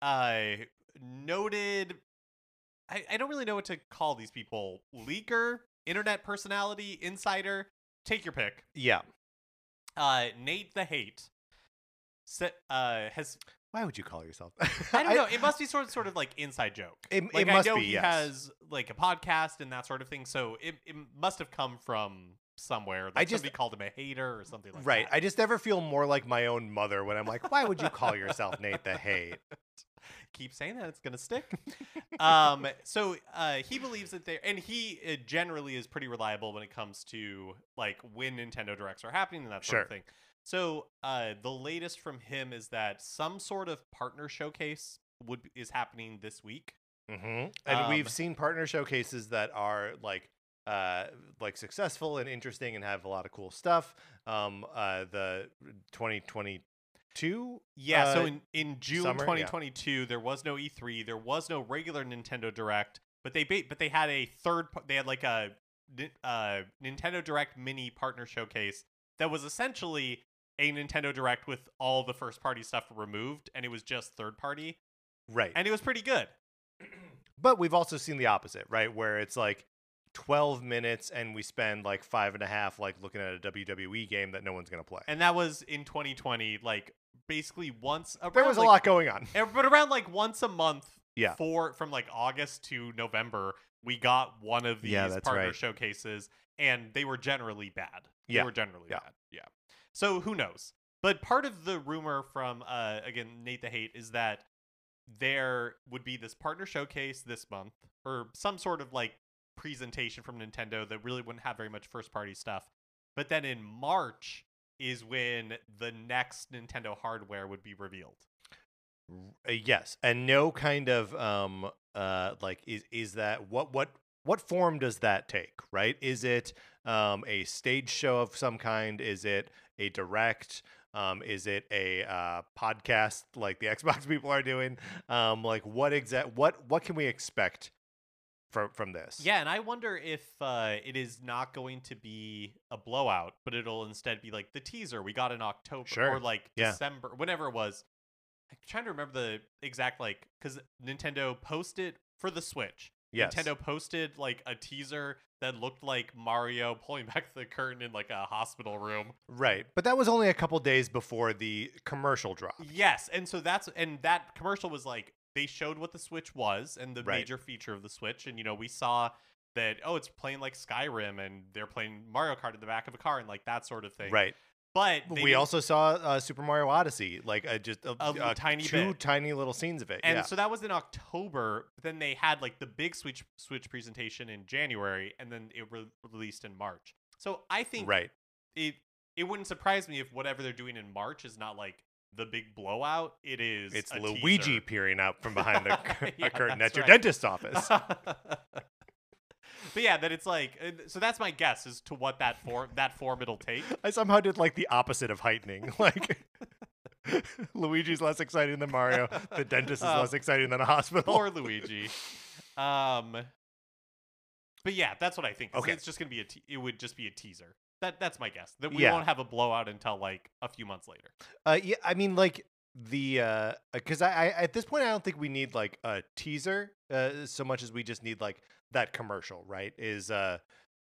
noted. I don't really know what to call these people. Leaker, internet personality, insider. Take your pick.
Yeah.
Nate the Hate has.
Why would you call yourself?
I don't know. It must be sort of like inside joke.
It must be.
He has like a podcast and that sort of thing, so it must have come from somewhere. Somebody called him a hater or something like that.
Right. I just never feel more like my own mother when I'm like, why would you call yourself Nate the Hate?
Keep saying that, it's gonna stick. So he believes that and he generally is pretty reliable when it comes to like when Nintendo Directs are happening and that sort of thing. So the latest from him is that some sort of partner showcase is happening this week.
Mm-hmm. And we've seen partner showcases that are like successful and interesting and have a lot of cool stuff. The 2022.
Yeah, so in June 2022, there was no E3, there was no regular Nintendo Direct, but they had a like a Nintendo Direct mini partner showcase that was essentially a Nintendo Direct with all the first party stuff removed, and it was just third party.
Right.
And it was pretty good.
But we've also seen the opposite, right? Where it's like 12 minutes and we spend like 5.5 like looking at a WWE game that no one's going to play.
And that was in 2020, like basically once.
There was a lot going on.
But around like once a month,
yeah,
from like August to November, we got one of these partner showcases, and they were generally bad. They were generally bad. Yeah. So who knows? But part of the rumor from, again, Nate the Hate is that there would be this partner showcase this month, or some sort of like presentation from Nintendo that really wouldn't have very much first party stuff. But then in March is when the next Nintendo hardware would be revealed.
Yes, and no kind of like is that what form does that take, right? Is it a stage show of some kind? Is it a direct? Is it a podcast like the Xbox people are doing? Like what can we expect from this?
Yeah, and I wonder if it is not going to be a blowout, but it'll instead be like the teaser we got in October or like December, whenever it was. I'm trying to remember the exact because Nintendo posted for the Switch.
Yes.
Nintendo posted like a teaser that looked like Mario pulling back the curtain in like a hospital room.
Right. But that was only a couple days before the commercial drop.
Yes. And so that commercial was like, they showed what the Switch was and the major feature of the Switch. And, we saw that, it's playing like Skyrim and they're playing Mario Kart in the back of a car and like that sort of thing.
Right.
But
we also saw Super Mario Odyssey, like just a
tiny
two tiny little scenes of it.
And so that was in October. But then they had like the big Switch presentation in January, and then it released in March. So I think it wouldn't surprise me if whatever they're doing in March is not like the big blowout. It's
Luigi
teaser.
Peering out from behind a curtain at your dentist's office.
But yeah, that it's like, so that's my guess as to what that form it'll take.
I somehow did like the opposite of heightening. Like Luigi's less exciting than Mario. The dentist is less exciting than a hospital.
Poor Luigi. But yeah, that's what I think.
Okay.
It's just gonna be it would just be a teaser. That's my guess. That we won't have a blowout until like a few months later.
Yeah, I mean like because I at this point I don't think we need like a teaser so much as we just need like that commercial, right? That's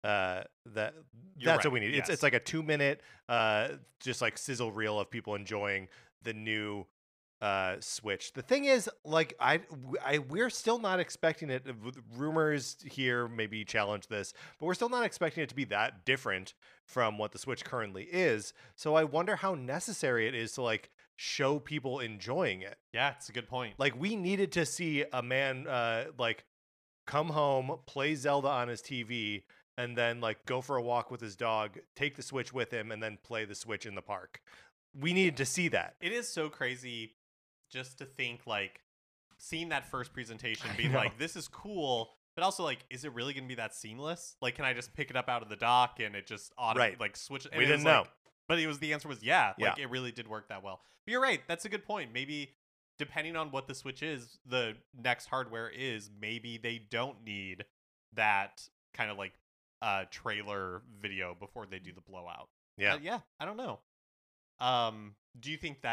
what we need.
Yes.
It's like a 2-minute just like sizzle reel of people enjoying the new Switch. The thing is, like we're still not expecting it. Rumors here maybe challenge this, but we're still not expecting it to be that different from what the Switch currently is. So I wonder how necessary it is to like show people enjoying it.
Yeah, it's a good point.
Like we needed to see a man like come home, play Zelda on his TV, and then like go for a walk with his dog, take the Switch with him, and then play the Switch in the park. We needed to see that.
It is so crazy just to think like seeing that first presentation being like, this is cool, but also like, is it really going to be that seamless? Like, can I just pick it up out of the dock and it just like switch? And
we didn't know.
But the answer was yeah. Like it really did work that well. But you're right. That's a good point. Maybe depending on what the Switch is, the next hardware is, maybe they don't need that kind of like trailer video before they do the blowout.
Yeah.
I don't know. Do you think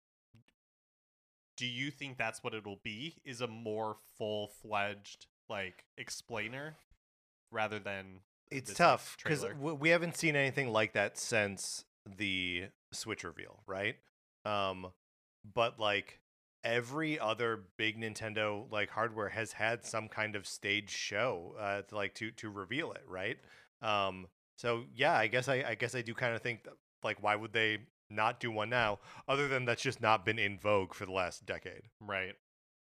that's what it'll be? Is a more full-fledged like explainer rather than
it's tough because we haven't seen anything like that since the Switch reveal, right? But like every other big Nintendo like hardware has had some kind of stage show to reveal it, right? So yeah, I guess I do kind of think that, like, why would they not do one now, other than that's just not been in vogue for the last decade.
Right.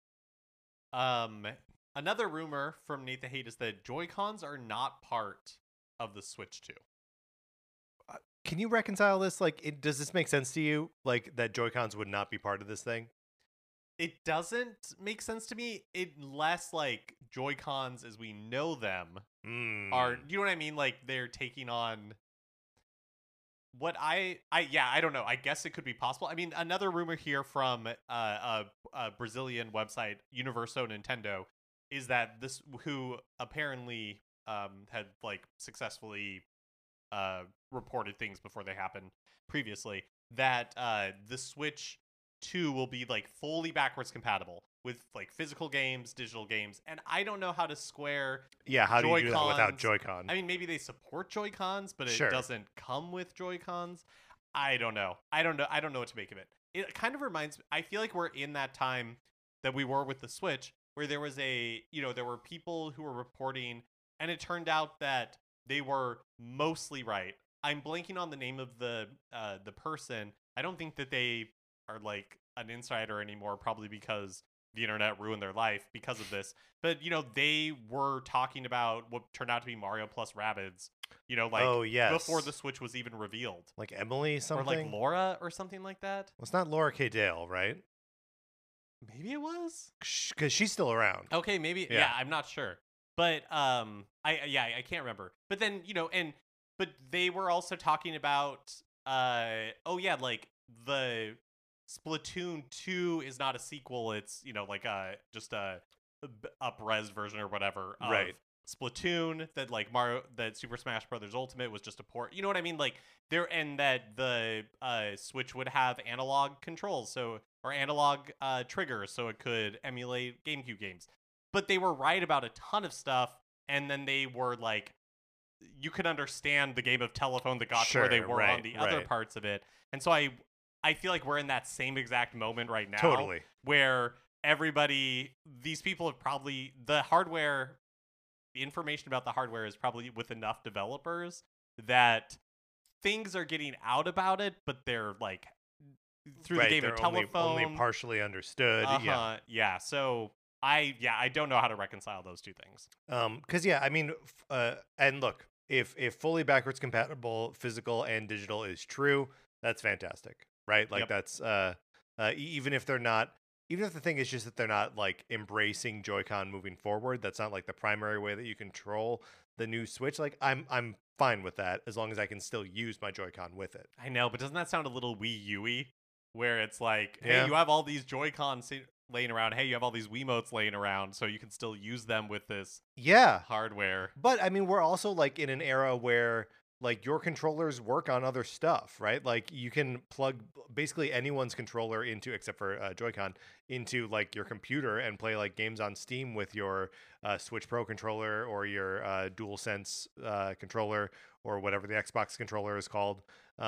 Another rumor from Nate the Hate is that Joy-Cons are not part of the Switch 2.
Can you reconcile this? Like, does this make sense to you? Like, that Joy-Cons would not be part of this thing?
It doesn't make sense to me unless, like, Joy-Cons as we know them are, you know what I mean? Like, they're taking on what I don't know. I guess it could be possible. I mean, another rumor here from a Brazilian website, Universo Nintendo, is that this, who apparently had like successfully reported things before they happened previously, that the Switch 2 will be like fully backwards compatible with like physical games, digital games, and I don't know how to square.
Yeah, how do you do that without Joy-Con?
I mean, maybe they support Joy-Cons, but it doesn't come with Joy-Cons. I don't know what to make of it. It kind of reminds me. I feel like we're in that time that we were with the Switch, where there was there were people who were reporting, and it turned out that they were mostly right. I'm blanking on the name of the person. I don't think that they are like an insider anymore, probably because the internet ruined their life because of this. But they were talking about what turned out to be Mario plus Rabbids. Before the Switch was even revealed.
Like Emily something?
Or like Laura or something like that.
Well, it's not Laura K. Dale, right?
Maybe it was,
because she's still around.
Okay, maybe. Yeah, I'm not sure. But I can't remember. But then but they were also talking about oh yeah, like the Splatoon 2 is not a sequel. It's, like just a up-res version or whatever of
Right.
Splatoon, that like that Super Smash Brothers Ultimate was just a port. You know what I mean? Like and that the Switch would have analog controls, or analog triggers, so it could emulate GameCube games. But they were right about a ton of stuff, and then they were like, you could understand the game of telephone that got to where they were on the other parts of it. And so I feel like we're in that same exact moment right now.
Totally.
Where these people have probably, the information about the hardware is probably with enough developers that things are getting out about it, but they're like through the game of telephone.
Only partially understood.
Yeah. So I don't know how to reconcile those two things.
Because I mean, and look, if fully backwards compatible physical and digital is true, that's fantastic, right? Like that's even if they're not. Even if the thing is just that they're not like embracing Joy-Con moving forward, that's not like the primary way that you control the new Switch. Like I'm fine with that as long as I can still use my Joy-Con with it.
I know, but doesn't that sound a little Wii U-y? Where it's like, hey, you have all these Joy-Cons laying around. Hey, you have all these Wiimotes laying around, so you can still use them with this hardware.
But I mean, we're also like in an era where like your controllers work on other stuff, right? Like you can plug basically anyone's controller into, except for Joy-Con, into like your computer and play like games on Steam with your Switch Pro controller or your DualSense controller or whatever the Xbox controller is called.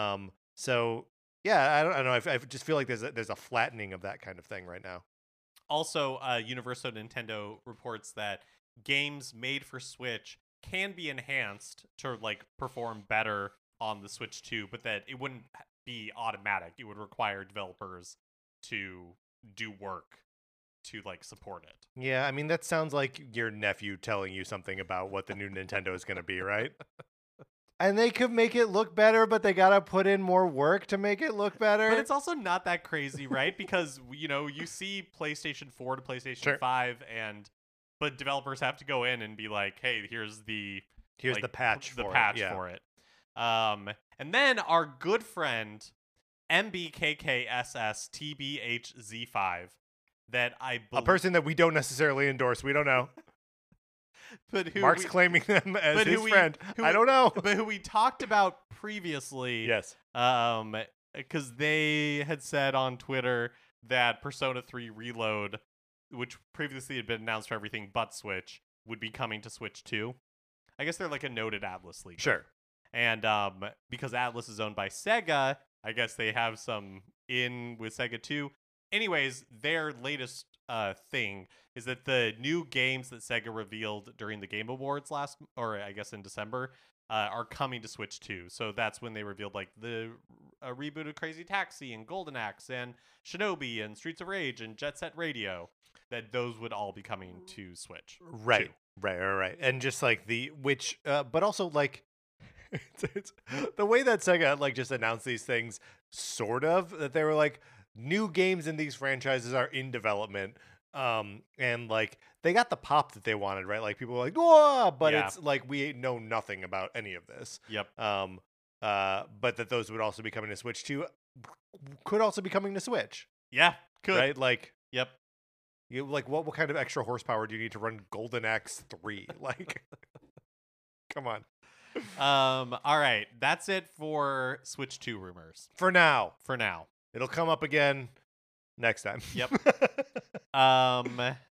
So yeah, I don't know. I just feel like there's a flattening of that kind of thing right now.
Also, Universo Nintendo reports that games made for Switch can be enhanced to like perform better on the Switch 2, but that it wouldn't be automatic. It would require developers to do work to like support it.
Yeah, I mean that sounds like your nephew telling you something about what the new Nintendo is going to be, right? And they could make it look better, but they got to put in more work to make it look better.
But it's also not that crazy, right? Because you see PlayStation 4 to PlayStation 5 but developers have to go in and be like, "Hey, here's the
patch
for it." And then our good friend MBKKSSTBHZ5, that
a person that we don't necessarily endorse. We don't know.
But
Mark's claiming them as his friend. I don't know.
But who we talked about previously.
Yes.
Because they had said on Twitter that Persona 3 Reload, which previously had been announced for everything but Switch, would be coming to Switch 2. I guess they're like a noted Atlus league.
Sure.
And because Atlus is owned by Sega, I guess they have some in with Sega too. Anyways, their latest thing is that the new games that Sega revealed during the Game Awards I guess in December, are coming to Switch 2. So that's when they revealed like the reboot of Crazy Taxi and Golden Axe and Shinobi and Streets of Rage and Jet Set Radio. That those would all be coming to Switch.
Right. And just like but also like it's the way that Sega like just announced these things, sort of, that they were like, new games in these franchises are in development. And like they got the pop that they wanted, right? Like people were like, whoa, but it's like we know nothing about any of this.
Yep.
But that those would also be coming to Switch 2, could also be coming to Switch.
Yeah, could.
Right? Like,
yep.
You like what kind of extra horsepower do you need to run Golden Axe 3? Like, come on.
All right, that's it for Switch 2 rumors.
For now.
It'll
come up again next time.
Yep. Let's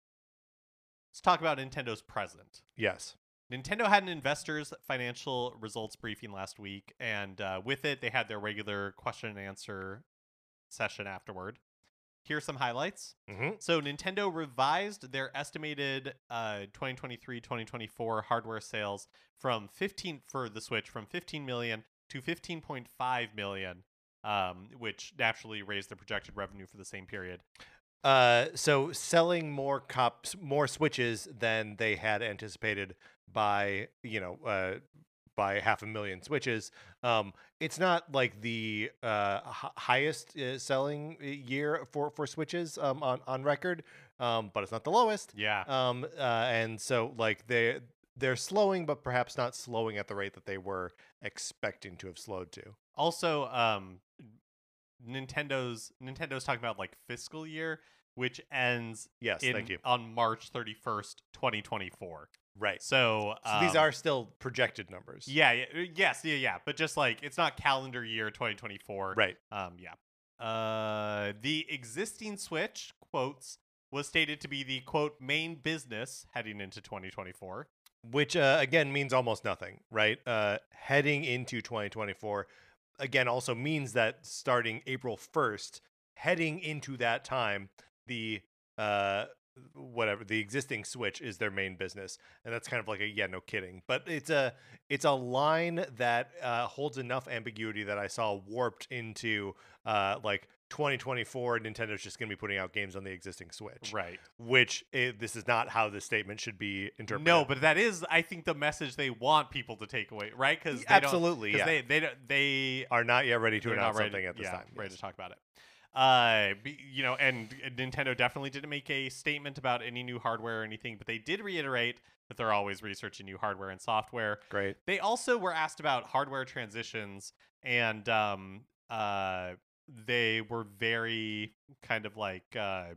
talk about Nintendo's present.
Yes.
Nintendo had an investors' financial results briefing last week, and with it, they had their regular question and answer session afterward. Here's some highlights.
Mm-hmm.
So Nintendo revised their estimated 2023-2024 hardware sales for the Switch from 15 million to 15.5 million, which naturally raised the projected revenue for the same period.
So selling more Switches than they had anticipated by 500,000 Switches. It's not like the highest selling year for Switches on record, but it's not the lowest.
Yeah.
And so like they're slowing, but perhaps not slowing at the rate that they were expecting to have slowed to.
Also, Nintendo's talking about like fiscal year, which ends
thank you.
on March 31st, 2024.
Right.
So
these are still projected numbers.
Yeah. But just like it's not calendar year 2024.
Right.
The existing Switch, quotes, was stated to be the, quote, main business heading into 2024.
Which, again, means almost nothing, right? Heading into 2024, again, also means that starting April 1st, heading into that time, the existing Switch is their main business. And that's kind of like no kidding. But it's a line that holds enough ambiguity that I saw warped into like 2024, Nintendo's just going to be putting out games on the existing Switch.
Right.
Which, this is not how this statement should be interpreted.
No, but that is, I think, the message they want people to take away, right? Because
absolutely,
they
are not yet ready to announce something at this time.
Ready to talk about it. And Nintendo definitely didn't make a statement about any new hardware or anything, but they did reiterate that they're always researching new hardware and software.
Great.
They also were asked about hardware transitions, and they were very kind of like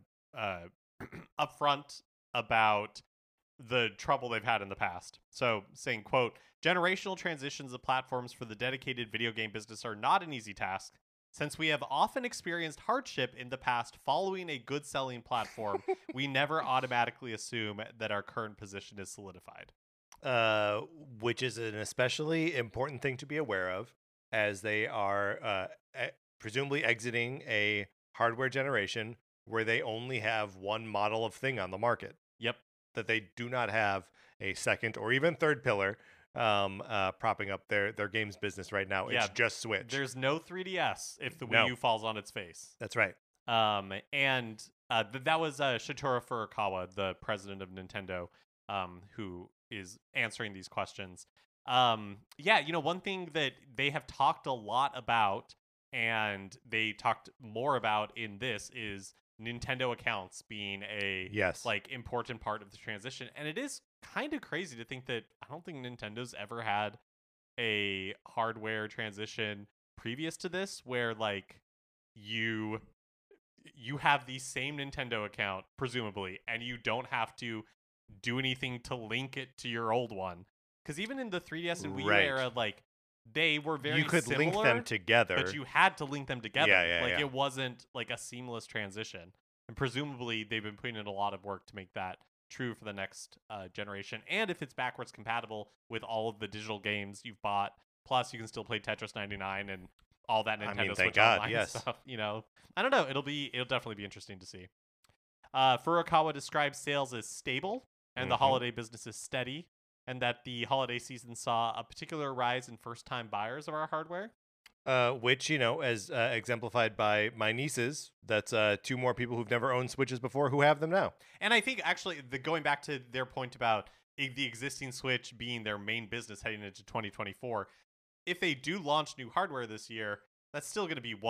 upfront about the trouble they've had in the past. So saying, quote, generational transitions of platforms for the dedicated video game business are not an easy task, since we have often experienced hardship in the past following a good selling platform. We never automatically assume that our current position is solidified.
Which is an especially important thing to be aware of, as they are presumably exiting a hardware generation where they only have one model of thing on the market.
Yep.
That they do not have a second or even third pillar propping up their games business right now. It's just Switch.
There's no 3DS if the Wii U falls on its face.
That's right.
And that was Satoru Furukawa, the president of Nintendo, who is answering these questions. One thing that they have talked a lot about, and they talked more about in this, is Nintendo accounts being a important part of the transition. And it is kind of crazy to think that I don't think Nintendo's ever had a hardware transition previous to this where like you have the same Nintendo account presumably, and you don't have to do anything to link it to your old one, because even in the 3DS and Wii U era, like they were very
you could
similar,
link them together,
but you had to link them together.
Yeah.
It wasn't like a seamless transition, and presumably they've been putting in a lot of work to make that true for the next generation. And if it's backwards compatible with all of the digital games you've bought, plus you can still play Tetris 99 and all that Nintendo Switch Online stuff. I don't know. It'll definitely be interesting to see. Furukawa describes sales as stable and the holiday business is steady, and that the holiday season saw a particular rise in first-time buyers of our hardware.
Which, as exemplified by my nieces, that's 2 more people who've never owned Switches before who have them now.
And I think, actually, going back to their point about the existing Switch being their main business heading into 2024, if they do launch new hardware this year, that's still going to be,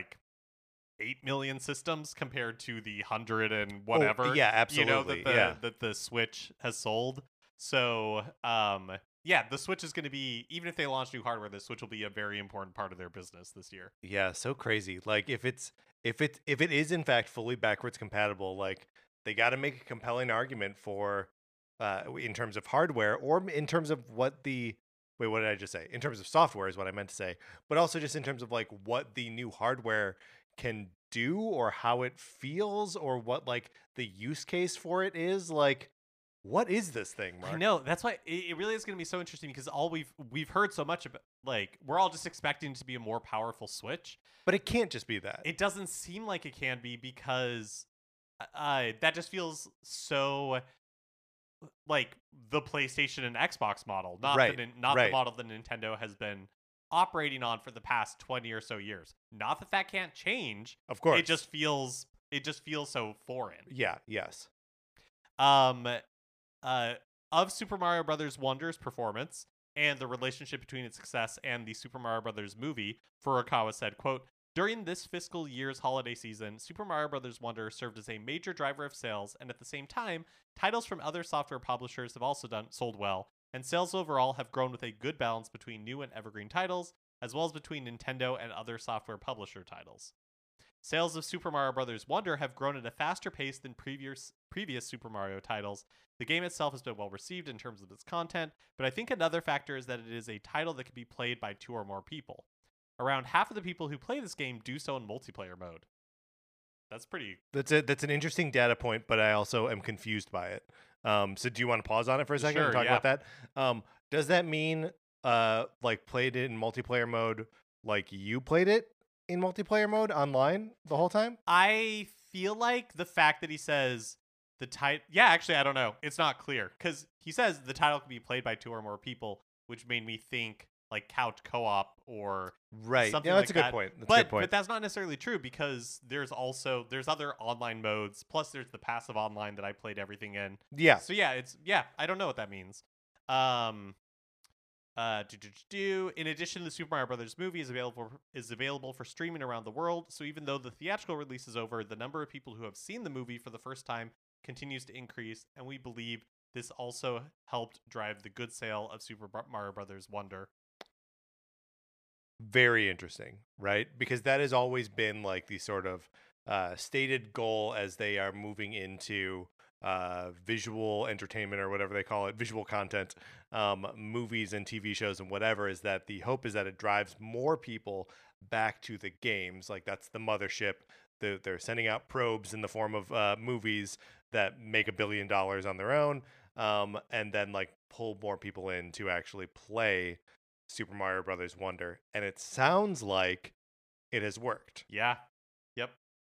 8 million systems compared to the 100 and whatever.
Oh, yeah, absolutely.
That the Switch has sold. So, the Switch is going to be, even if they launch new hardware, the Switch will be a very important part of their business this year.
Yeah, so crazy. Like if it is in fact fully backwards compatible, like they got to make a compelling argument for in terms of hardware, or in terms of what did I just say? In terms of software is what I meant to say, but also just in terms of like what the new hardware can do, or how it feels, or what like the use case for it is. Like, what is this thing, Mark?
I know. That's why it really is going to be so interesting, because all we've heard so much about, like, we're all just expecting it to be a more powerful Switch.
But it can't just be that.
It doesn't seem like it can be, because that just feels so like the PlayStation and Xbox model, not the model that Nintendo has been operating on for the past 20 or so years. Not that can't change.
Of course.
It just feels so foreign.
Yeah, yes.
Of Super Mario Bros. Wonder's performance and the relationship between its success and the Super Mario Bros. Movie, Furukawa said, quote, during this fiscal year's holiday season, Super Mario Bros. Wonder served as a major driver of sales, and at the same time, titles from other software publishers have also sold well, and sales overall have grown with a good balance between new and evergreen titles, as well as between Nintendo and other software publisher titles. Sales of Super Mario Bros. Wonder have grown at a faster pace than previous Super Mario titles. The game itself has been well received in terms of its content, but I think another factor is that it is a title that can be played by 2 or more people. Around half of the people who play this game do so in multiplayer mode. That's pretty...
That's an interesting data point, but I also am confused by it. So do you want to pause on it for a second and talk about that? Does that mean like played it in multiplayer mode like you played it in multiplayer mode online the whole time?
I feel like the fact that he says the title... Yeah, actually, I don't know. It's not clear. Because he says the title can be played by 2 or more people, which made me think like couch co-op or something
that's
like
a good
that.
point. That's a good point.
But that's not necessarily true because there's other online modes. Plus, there's the passive online that I played everything in.
Yeah.
So I don't know what that means. In addition, the Super Mario Brothers movie is available for streaming around the world. So even though the theatrical release is over, the number of people who have seen the movie for the first time continues to increase, and we believe this also helped drive the good sale of Super Mario Brothers Wonder.
Very interesting, right? Because that has always been like the sort of stated goal as they are moving into visual entertainment or whatever they call it, visual content, movies and TV shows and whatever, is that the hope is that it drives more people back to the games. Like that's the mothership. They're sending out probes in the form of movies that make $1 billion on their own, and then like pull more people in to actually play Super Mario Brothers Wonder. And it sounds like it has worked.
Yeah. Yep.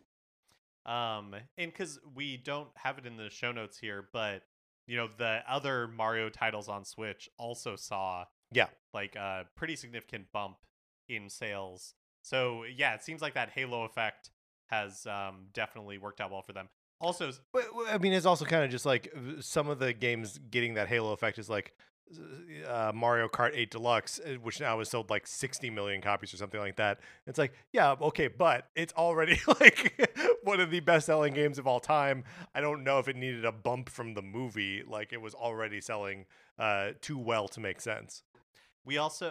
And because we don't have it in the show notes here, but the other Mario titles on Switch also saw like a pretty significant bump in sales. So yeah, it seems like that halo effect has definitely worked out well for them. Also,
but I mean, it's also kind of just like some of the games getting that halo effect is like Mario Kart 8 Deluxe, which now has sold like 60 million copies or something like that. It's like, yeah, okay, but it's already like one of the best-selling games of all time. I don't know if it needed a bump from the movie. Like it was already selling too well to make sense.
We also,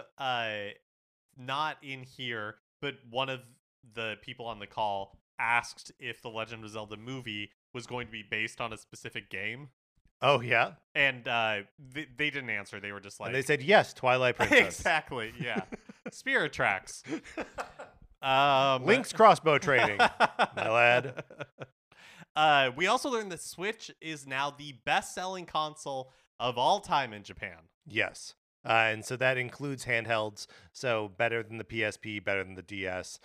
not in here, but one of the people on the call asked if the Legend of Zelda movie was going to be based on a specific game.
Oh, yeah?
And they didn't answer. They were just like...
And they said, yes, Twilight Princess.
Exactly, yeah. Spirit Tracks.
Link's crossbow training, my lad.
We also learned that Switch is now the best-selling console of all time in Japan.
Yes. And so that includes handhelds. So better than the PSP, better than the DS.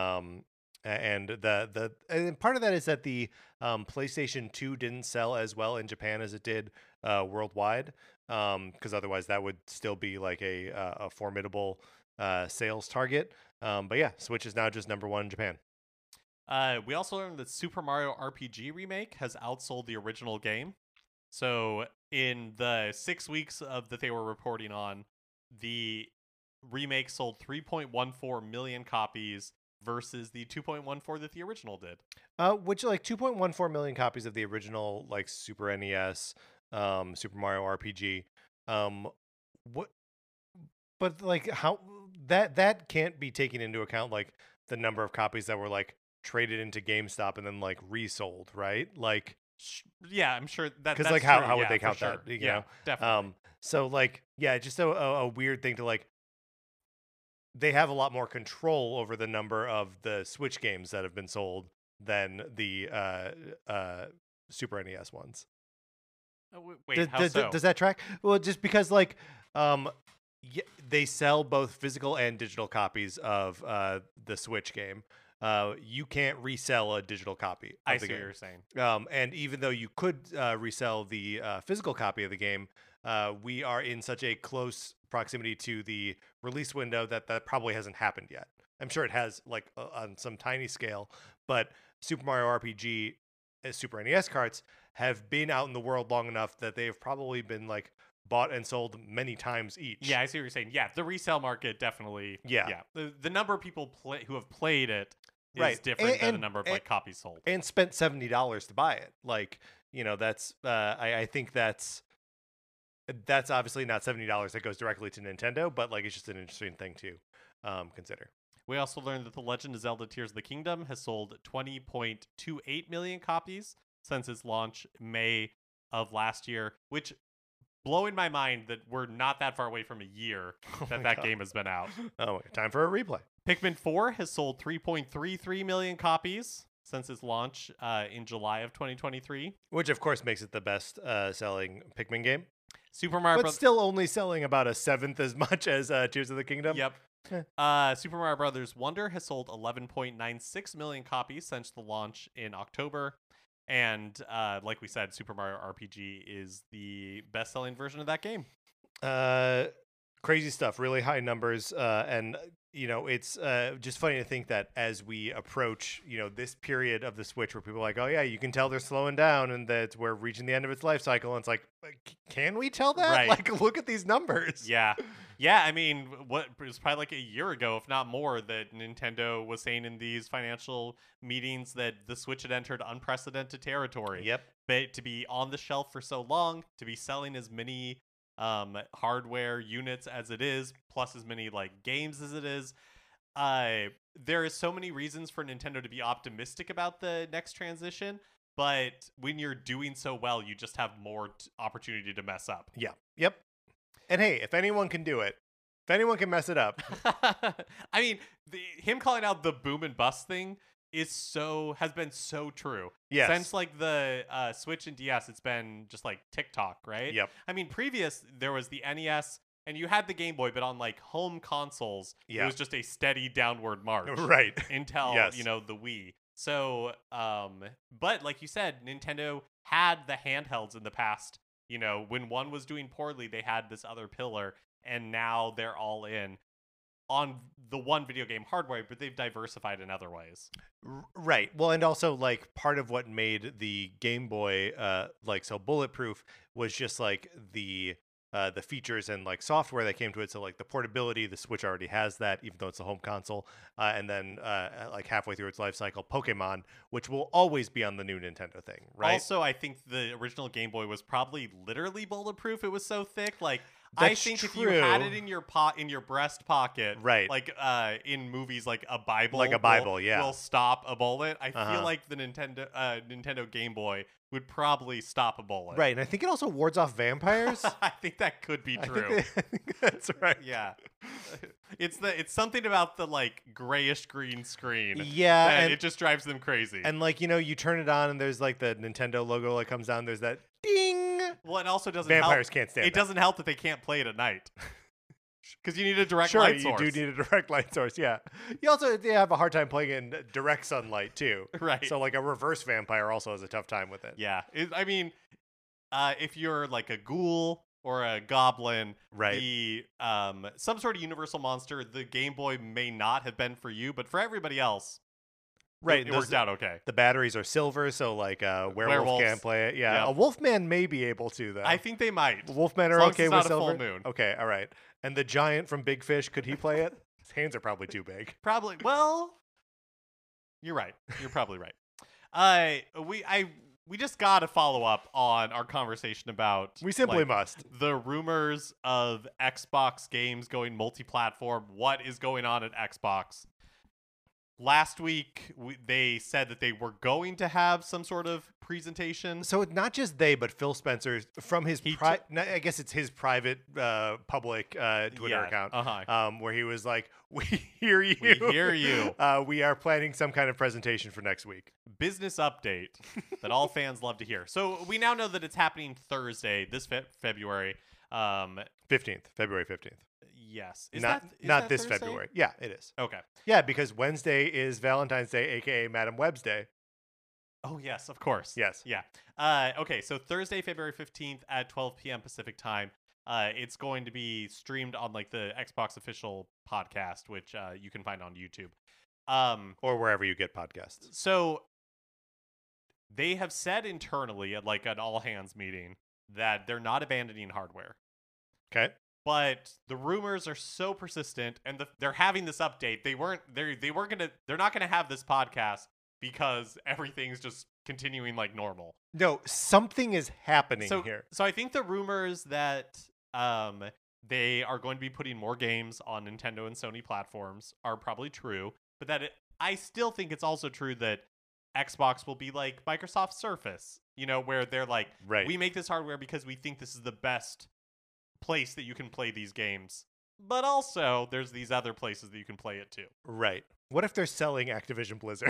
And and part of that is that the PlayStation 2 didn't sell as well in Japan as it did worldwide, because otherwise that would still be like a formidable sales target. But yeah, Switch is now just number 1 in Japan.
We also learned that Super Mario RPG Remake has outsold the original game. So in the 6 weeks that they were reporting on, the remake sold 3.14 million copies versus the 2.14 that the original did.
Which like 2.14 million copies of the original like Super NES, Super Mario RPG. What? But like how that can't be taken into account, like the number of copies that were like traded into GameStop and then like resold, right? Like,
yeah, I'm sure that
because like how would they count that? You know,
definitely.
So like just a weird thing to like. They have a lot more control over the number of the Switch games that have been sold than the Super NES ones.
Wait, how so?
Does that track? Well, just because like they sell both physical and digital copies of the Switch game. You can't resell a digital copy of
I
the
see
game.
what you're saying.
And even though you could resell the physical copy of the game, we are in such a close proximity to the release window that probably hasn't happened yet. I'm sure it has, like on some tiny scale, but Super Mario RPG, Super NES carts have been out in the world long enough that they have probably been like bought and sold many times each.
Yeah, I see what you're saying. Yeah, the resale market definitely.
Yeah.
The number of people who have played it is
right.
different than the number of like copies sold.
And spent $70 to buy it. Like, that's I think that's That's obviously not $70 that goes directly to Nintendo, but like it's just an interesting thing to consider.
We also learned that The Legend of Zelda Tears of the Kingdom has sold 20.28 million copies since its launch May of last year, which blowing my mind that we're not that far away from a year that game has been out.
Oh, time for a replay.
Pikmin 4 has sold 3.33 million copies since its launch in July of 2023.
Which, of course, makes it the best selling Pikmin game.
Super Mario
But still only selling about a seventh as much as Tears of the Kingdom.
Yep. Super Mario Brothers Wonder has sold 11.96 million copies since the launch in October. And like we said, Super Mario RPG is the best-selling version of that game.
Crazy stuff, really high numbers. And, it's just funny to think that as we approach, this period of the Switch where people are like, oh, yeah, you can tell they're slowing down and that we're reaching the end of its life cycle. And it's like, can we tell that?
Right.
Like, look at these numbers.
Yeah. Yeah, I mean, it was probably like a year ago, if not more, that Nintendo was saying in these financial meetings that the Switch had entered unprecedented territory.
Yep.
But to be on the shelf for so long, to be selling as many hardware units as it is, plus as many like games as it is, there is so many reasons for Nintendo to be optimistic about the next transition. But when you're doing so well, you just have more opportunity to mess up.
Yeah. Yep. And hey, if anyone can do it, if anyone can mess it up.
I mean, him calling out the boom and bust thing has been so true.
Yes.
Since like the Switch and DS, it's been just like TikTok, right?
Yep.
I mean, there was the NES and you had the Game Boy, but on like home consoles, it was just a steady downward march.
Right.
Until, the Wii. So, but like you said, Nintendo had the handhelds in the past. When one was doing poorly, they had this other pillar, and now they're all in on the one video game hardware, but they've diversified in other ways.
Right. Well, and also like part of what made the Game Boy so bulletproof was just like the features and like software that came to it. So like the portability, the Switch already has that, even though it's a home console. And then like halfway through its life cycle, Pokemon, which will always be on the new Nintendo thing, right?
Also, I think the original Game Boy was probably literally bulletproof. It was so thick. Like
That's
I think
true.
if you had it in your breast pocket,
right?
Like in movies, like a Bible, will stop a bullet. I feel like the Nintendo Game Boy would probably stop a bullet.
Right, and I think it also wards off vampires.
I think that could be true.
I think that's right.
Yeah. It's something about the like grayish green screen.
Yeah,
and it just drives them crazy.
And like, you turn it on and there's like the Nintendo logo like comes down, there's that ding.
Well, it also doesn't
vampires
help.
Can't stand
it
that.
Doesn't help that they can't play it at night. Because you need a direct light source.
Sure, you do need a direct light source, yeah. You also have a hard time playing in direct sunlight, too.
Right.
So, like, a reverse vampire also has a tough time with it.
Yeah. If you're, like, a ghoul or a goblin,
right.
Some sort of universal monster, the Game Boy may not have been for you, but for everybody else,
right,
it worked out okay.
The batteries are silver, so, like, werewolf can't play it. Yeah, yep. A wolfman may be able to, though.
I think they might.
Wolfmen are okay with silver?
Full moon.
Okay, all right. And the giant from Big Fish, could he play it? His hands are probably too big.
Probably. Well, you're right. You're probably right. We just got to follow up on our conversation about...
We simply must.
The rumors of Xbox games going multi-platform. What is going on at Xbox? Last week, they said that they were going to have some sort of presentation.
So not just they, but Phil Spencer from his I guess it's his private public Twitter account, where he was like, "We hear you.
We hear you.
We are planning some kind of presentation for next week."
Business update that all fans love to hear. So we now know that it's happening Thursday, this February
15th, February 15th.
Yes.
Is not this
Thursday?
February. Yeah, it is.
Okay.
Yeah, because Wednesday is Valentine's Day, aka Madam Web's Day.
Oh, yes, of course.
Yes.
Yeah. Okay, so Thursday, February 15th at 12 p.m. Pacific time. It's going to be streamed on like the Xbox official podcast, which you can find on YouTube.
Or wherever you get podcasts.
So they have said internally at like an all hands meeting that they're not abandoning hardware.
Okay.
But the rumors are so persistent, and they're having this update. They're not gonna have this podcast because everything's just continuing like normal.
No, something is happening here.
So I think the rumors that they are going to be putting more games on Nintendo and Sony platforms are probably true, but I still think it's also true that Xbox will be like Microsoft Surface, where they're like,
right.
We make this hardware because we think this is the best place that you can play these games. But also, there's these other places that you can play it too.
Right. What if they're selling Activision Blizzard?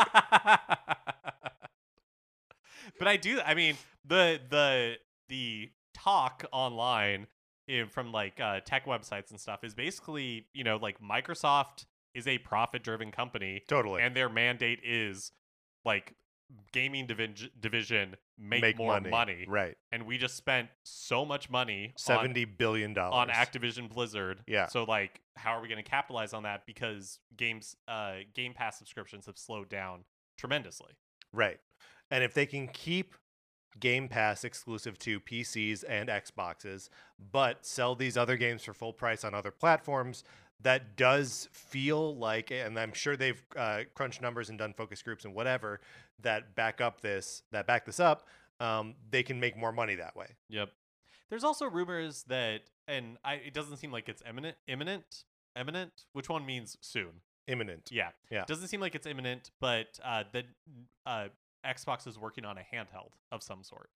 But I mean, the talk online from like tech websites and stuff is basically, like Microsoft is a profit-driven company.
Totally.
And their mandate is like gaming division make more money.
Right.
And we just spent so much money,
$70 billion
on Activision Blizzard.
Yeah.
So like, how are we going to capitalize on that? Because Game Pass subscriptions have slowed down tremendously.
Right. And if they can keep Game Pass exclusive to PCs and Xboxes, but sell these other games for full price on other platforms, that does feel like, and I'm sure they've crunched numbers and done focus groups and whatever that back this up, they can make more money that way.
Yep. There's also rumors that, and it doesn't seem like it's imminent. Which one means soon?
Imminent.
Yeah.
Yeah.
Doesn't seem like it's imminent, but that Xbox is working on a handheld of some sort.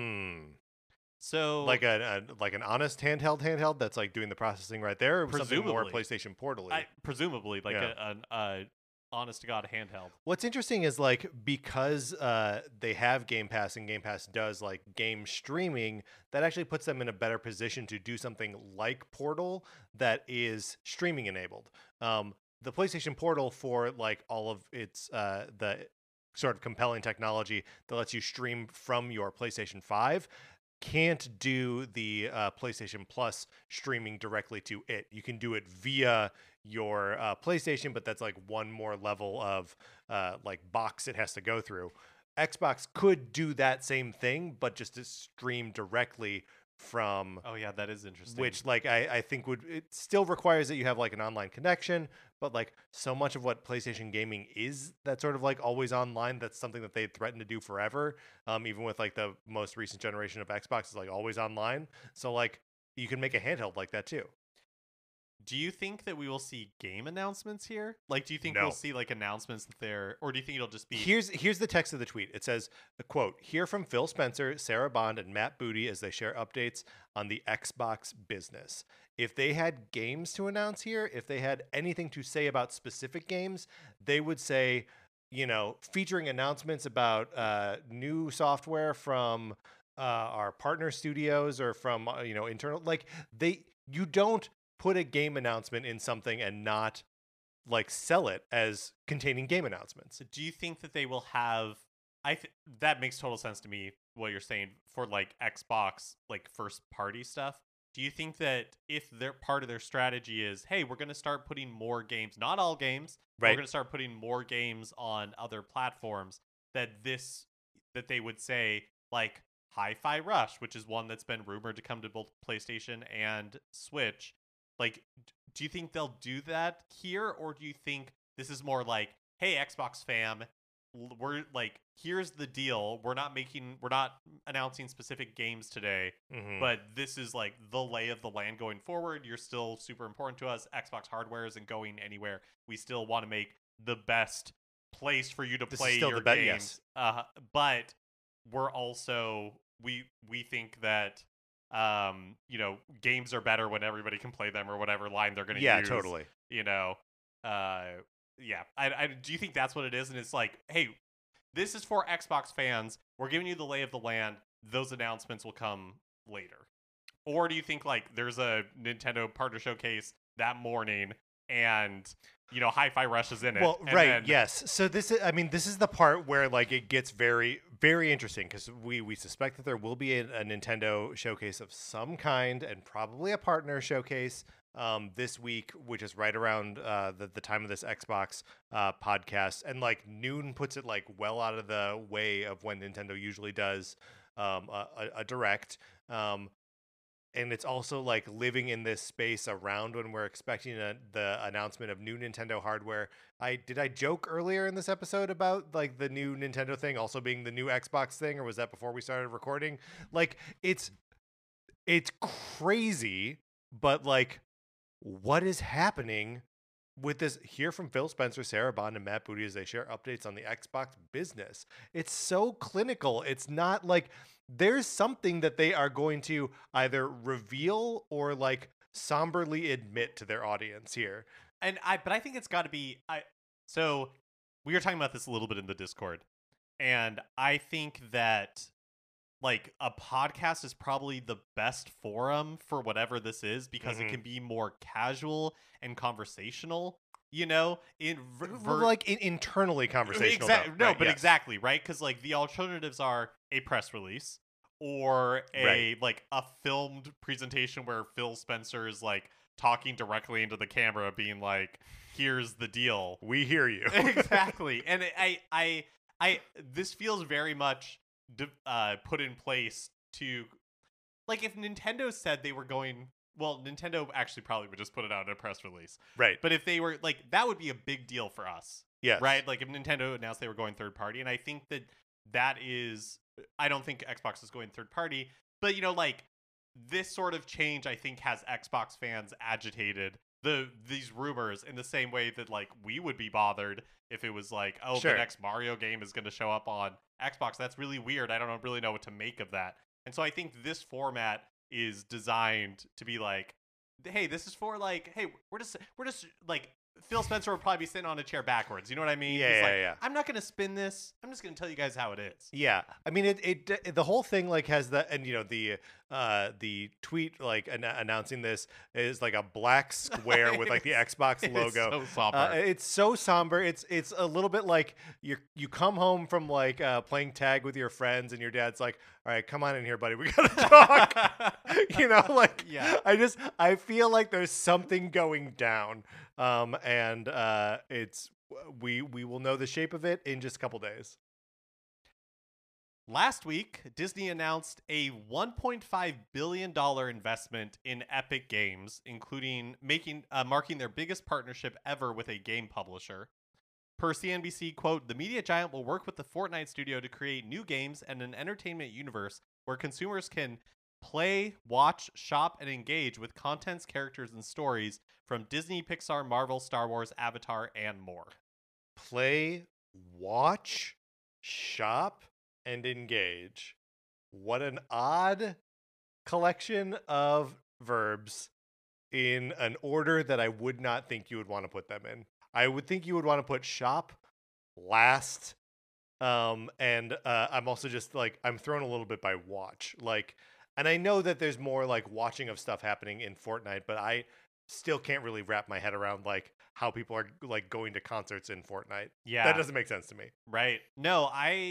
So
like an honest handheld that's like doing the processing right there, or something more PlayStation Portal-y?
Presumably, like an honest to God handheld.
What's interesting is like, because they have Game Pass and Game Pass does like game streaming, that actually puts them in a better position to do something like Portal that is streaming enabled. The PlayStation Portal, for like all of its the sort of compelling technology that lets you stream from your PlayStation 5, can't do the PlayStation Plus streaming directly to it. You can do it via your PlayStation, but that's like one more level of like box it has to go through. Xbox could do that same thing, but just to stream directly from.
Oh yeah, that is interesting.
Which like I think it still requires that you have like an online connection, but like so much of what PlayStation gaming is that sort of like always online, that's something that they threatened to do forever. Even with like the most recent generation of Xbox is like always online. So like you can make a handheld like that too.
Do you think that we will see game announcements here? Like, do you think
No.
we'll see like announcements that they're, or do you think it'll just be?
Here's the text of the tweet. It says, a quote, "Hear from Phil Spencer, Sarah Bond, and Matt Booty as they share updates on the Xbox business." If they had games to announce here, if they had anything to say about specific games, they would say, featuring announcements about new software from our partner studios or from internal. Like you don't put a game announcement in something and not like sell it as containing game announcements.
So do you think that they will have? That makes total sense to me. What you're saying for like Xbox, like first party stuff. Do you think that if their part of their strategy is, hey, we're going to start putting more games, not all games,
right,
we're going to start putting more games on other platforms, that they would say like Hi-Fi Rush, which is one that's been rumored to come to both PlayStation and Switch. Like, do you think they'll do that here, or do you think this is more like, hey, Xbox fam, we're like, here's the deal. We're not announcing specific games today, but this is like the lay of the land going forward. You're still super important to us. Xbox hardware isn't going anywhere. We still want to make the best place for you to play your games.
Yes.
But we're also, we think that games are better when everybody can play them, or whatever line they're going to use.
Yeah, totally.
Do you think that's what it is? And it's like, hey, this is for Xbox fans. We're giving you the lay of the land. Those announcements will come later. Or do you think like there's a Nintendo partner showcase that morning and Hi-Fi Rush is in it?
Well, right, yes. So this is the part where like it gets very, very interesting, because we suspect that there will be a Nintendo showcase of some kind, and probably a partner showcase this week, which is right around the time of this Xbox podcast. And like noon puts it like well out of the way of when Nintendo usually does a direct. and it's also like living in this space around when we're expecting the announcement of new Nintendo hardware. Did I joke earlier in this episode about like the new Nintendo thing also being the new Xbox thing, or was that before we started recording? Like it's crazy, but like what is happening with this? Hear from Phil Spencer, Sarah Bond, and Matt Booty as they share updates on the Xbox business. It's so clinical. It's not like there's something that they are going to either reveal or like somberly admit to their audience here.
But I think it's got to be so we were talking about this a little bit in the Discord, and I think that like a podcast is probably the best forum for whatever this is because it can be more casual and conversational, you know,
internally conversational.
Exactly. No, right, but yes. Exactly, right? Because like the alternatives are a press release or like a filmed presentation where Phil Spencer is like talking directly into the camera, being like, "Here's the deal.
We hear you."
Exactly. And I this feels very much put in place to, like, if Nintendo said they were going, well, Nintendo actually probably would just put it out in a press release,
right?
But if they were like, that would be a big deal for us,
yes,
right? Like if Nintendo announced they were going third party, and I think that is, I don't think Xbox is going third party, but you know, like this sort of change, I think, has Xbox fans agitated. These rumors in the same way that like we would be bothered if it was like, oh, sure, the next Mario game is going to show up on Xbox. That's really weird. I don't really know what to make of that. And so I think this format is designed to be like, hey, this is for like, hey, we're just like, Phil Spencer would probably be sitting on a chair backwards. You know what I mean?
Yeah.
I'm not going to spin this. I'm just going to tell you guys how it is.
Yeah. I mean, it the whole thing like has the, and you know, the tweet like announcing this is like a black square with like the Xbox logo.
It's so somber.
It's so somber. It's a little bit like you come home from like playing tag with your friends and your dad's like, all right, come on in here, buddy. We got to talk. You know, like,
yeah.
I feel like there's something going down. And we will know the shape of it in just a couple days.
Last week, Disney announced a $1.5 billion investment in Epic Games, including marking their biggest partnership ever with a game publisher. Per CNBC, quote, the media giant will work with the Fortnite studio to create new games and an entertainment universe where consumers can play, watch, shop, and engage with contents, characters, and stories from Disney, Pixar, Marvel, Star Wars, Avatar, and more.
Play, watch, shop, and engage. What an odd collection of verbs in an order that I would not think you would want to put them in. I would think you would want to put shop last. And I'm also just like, I'm thrown a little bit by watch. Like, and I know that there's more like watching of stuff happening in Fortnite, but I still can't really wrap my head around like how people are like going to concerts in Fortnite.
Yeah.
That doesn't make sense to me.
Right. No,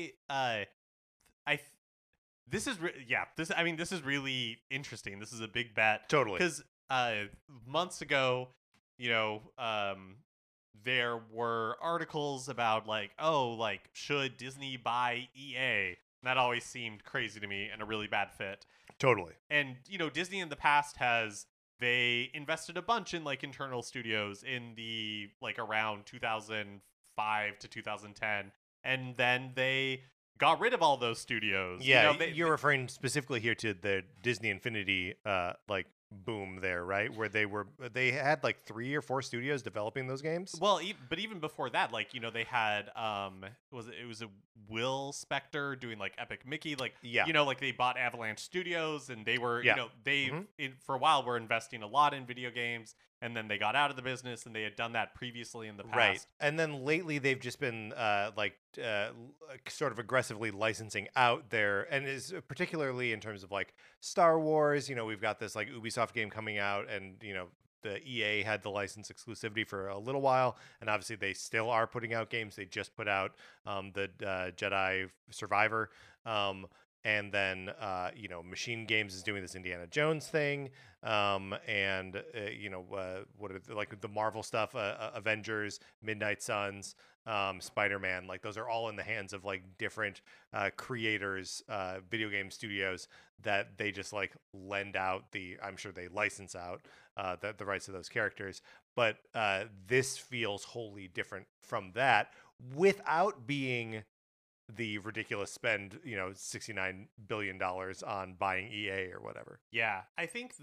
this is really interesting. This is a big bet.
Totally.
Because months ago, you know, there were articles about like, oh, like, should Disney buy EA? That always seemed crazy to me and a really bad fit.
Totally.
And, you know, Disney in the past they invested a bunch in like internal studios in the like around 2005 to 2010. And then they got rid of all those studios.
Yeah, you know, you're referring specifically here to the Disney Infinity like boom there, right? Where they had like 3 or 4 studios developing those games.
Well, but even before that, like, you know, they had it was a Will Spector doing like Epic Mickey, like,
yeah,
you know, like they bought Avalanche Studios and they were, you know, they for a while were investing a lot in video games, and then they got out of the business, and they had done that previously in the past.
Right. And then lately they've just been sort of aggressively licensing out there, and is particularly in terms of like Star Wars. You know, we've got this like Ubisoft game coming out, and you know, the EA had the license exclusivity for a little while, and obviously they still are putting out games. They just put out the Jedi Survivor. and then Machine Games is doing this Indiana Jones thing, and what are like the Marvel stuff, Avengers, Midnight Suns, Spider-Man, like those are all in the hands of like different creators, video game studios that they just like lend out I'm sure they license out the rights to those characters, but this feels wholly different from that without being the ridiculous spend, $69 billion on buying EA or whatever.
Yeah, I think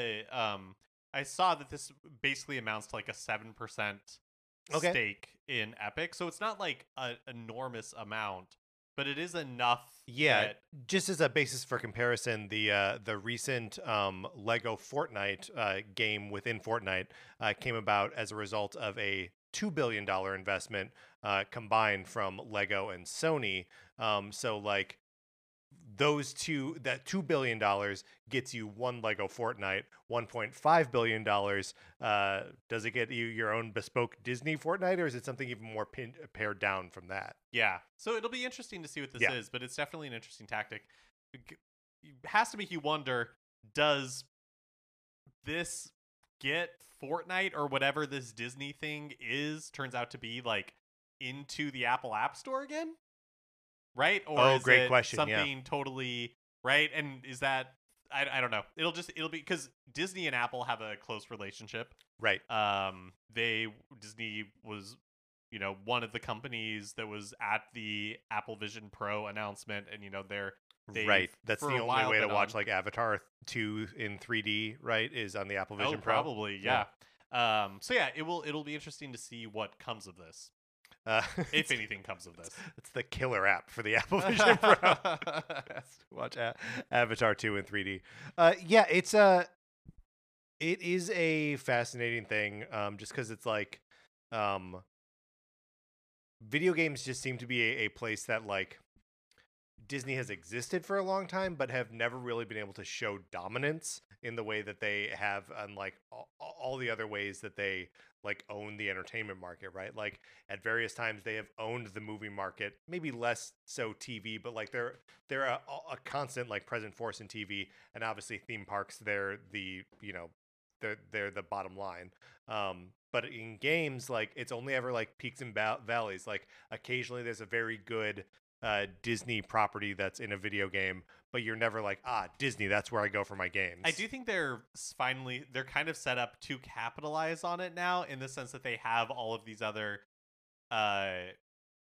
I saw that this basically amounts to like a 7% stake in Epic, so it's not like an enormous amount, but it is enough.
Yeah, just as a basis for comparison, the recent Lego Fortnite game within Fortnite came about as a result of a $2 billion investment combined from Lego and Sony. So like those two, that $2 billion gets you one Lego Fortnite. $1.5 billion, does it get you your own bespoke Disney Fortnite, or is it something even more pared down from that?
Yeah, so it'll be interesting to see what this is, but it's definitely an interesting tactic. It has to make you wonder, does this get Fortnite or whatever this Disney thing turns out to be, like, into the Apple App Store again? Right? Or is
great
it
question.
Something totally right? And is that I don't know. It'll be because Disney and Apple have a close relationship.
Right.
Disney was, one of the companies that was at the Apple Vision Pro announcement, and
right. That's the only way to watch like Avatar 2 in 3D, right? Is on the Apple Vision Pro.
Probably, yeah. So yeah, it'll be interesting to see what comes of this. If anything comes of this.
It's the killer app for the Apple Vision Pro. Watch Avatar 2 in 3D. Yeah, it is a fascinating thing, just because it's like video games just seem to be a place that like Disney has existed for a long time, but have never really been able to show dominance in the way that they have, unlike all the other ways that they like own the entertainment market, right? Like at various times they have owned the movie market, maybe less so TV, but like they're a constant like present force in TV, and obviously theme parks, they're the bottom line. But in games, like it's only ever like peaks and valleys. Like occasionally there's a very good Disney property that's in a video game, but you're never like, Disney, that's where I go for my games.
I do think they're kind of set up to capitalize on it now, in the sense that they have all of these other they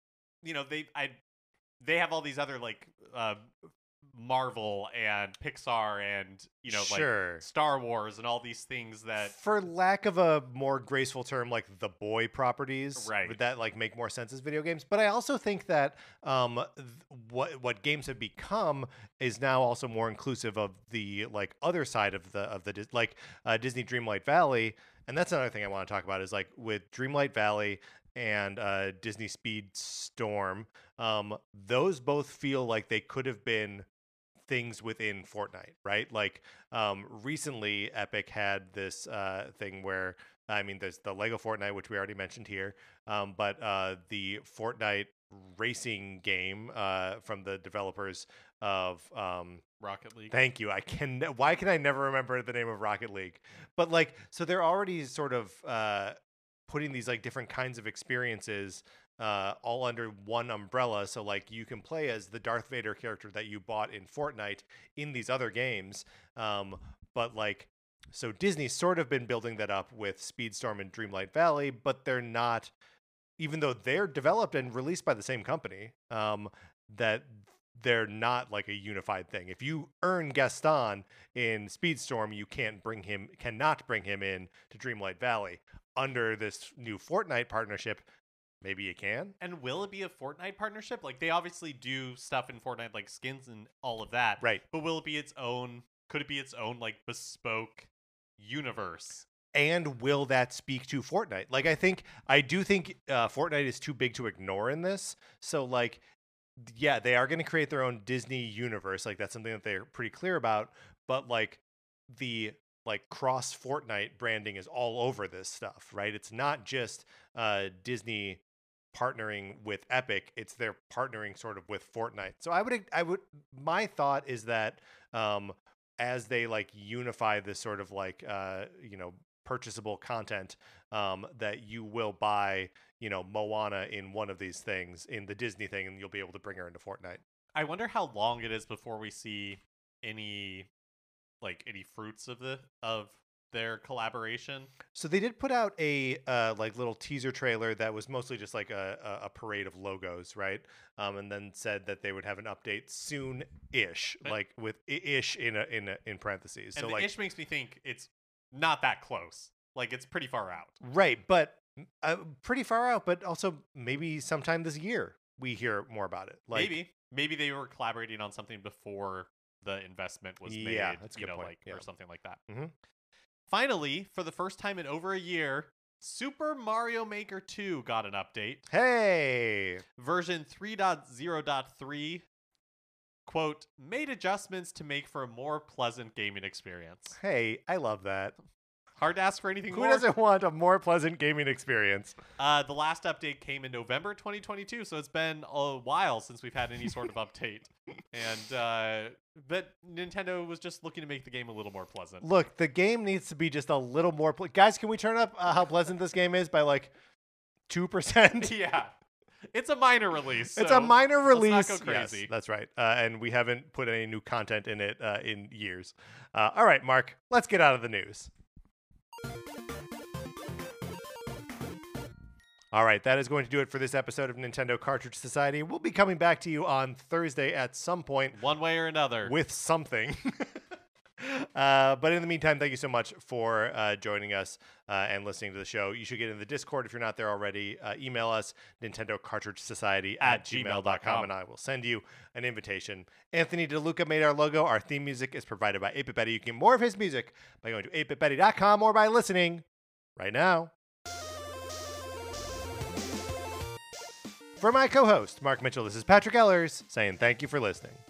have all these other like Marvel and Pixar and
sure,
like Star Wars and all these things that,
for lack of a more graceful term, like the boy properties,
right,
that like make more sense as video games. But I also think that what games have become is now also more inclusive of the like other side of the like Disney Dreamlight Valley. And that's another thing I want to talk about, is like with Dreamlight Valley and Disney Speedstorm, those both feel like they could have been things within Fortnite, right? Like recently Epic had this thing where, I mean, there's the Lego Fortnite, which we already mentioned here, but the Fortnite racing game from the developers of
Rocket League.
Thank you. Why can I never remember the name of Rocket League? But like, so they're already sort of putting these like different kinds of experiences all under one umbrella. So like you can play as the Darth Vader character that you bought in Fortnite in these other games. But like, so Disney's sort of been building that up with Speedstorm and Dreamlight Valley, but they're not, even though they're developed and released by the same company, that they're not like a unified thing. If you earn Gaston in Speedstorm, you cannot bring him in to Dreamlight Valley. Under this new Fortnite partnership, maybe you can.
And will it be a Fortnite partnership? Like, they obviously do stuff in Fortnite, like skins and all of that.
Right.
But will it be its own? Could it be its own, like, bespoke universe?
And will that speak to Fortnite? Like, I do think Fortnite is too big to ignore in this. So, like, yeah, they are going to create their own Disney universe. Like, that's something that they're pretty clear about. But, like, the cross Fortnite branding is all over this stuff, right? It's not just Disney partnering with Epic. It's they're partnering sort of with Fortnite. So my thought is that as they like unify this sort of like purchasable content, that you will buy Moana in one of these things, in the Disney thing, and you'll be able to bring her into Fortnite.
I wonder how long it is before we see any fruits of their collaboration.
So they did put out a like little teaser trailer that was mostly just like a parade of logos, right? And then said that they would have an update soon-ish, like with ish in parentheses.
And
so
the
like
ish makes me think it's not that close. Like it's pretty far out.
Right, but pretty far out. But also maybe sometime this year we hear more about it. Like,
maybe they were collaborating on something before the investment was made.
Yeah, that's a good point.
Or something like that.
Mm-hmm.
Finally, for the first time in over a year, Super Mario Maker 2 got an update.
Hey!
Version 3.0.3, quote, made adjustments to make for a more pleasant gaming experience.
Hey, I love that.
Hard to ask for anything more.
Who doesn't want a more pleasant gaming experience?
The last update came in November 2022, so it's been a while since we've had any sort of update. And but Nintendo was just looking to make the game a little more pleasant.
Look, the game needs to be just a little more. Guys, can we turn up how pleasant this game is by like 2%?
Yeah. It's a minor release.
It's a minor release.
Let's not go crazy.
Yes, that's right. And we haven't put any new content in it in years. All right, Mark, let's get out of the news. All right, that is going to do it for this episode of Nintendo Cartridge Society. We'll be coming back to you on Thursday at some point.
One way or another.
With something. But in the meantime, thank you so much for joining us and listening to the show. You should get in the Discord if you're not there already. Email us, nintendocartridgesociety@gmail.com, and I will send you an invitation. Anthony DeLuca made our logo. Our theme music is provided by 8-Bit Betty. You can get more of his music by going to 8bitbetty.com or by listening right now. For my co-host, Mark Mitchell, this is Patrick Ellers saying thank you for listening.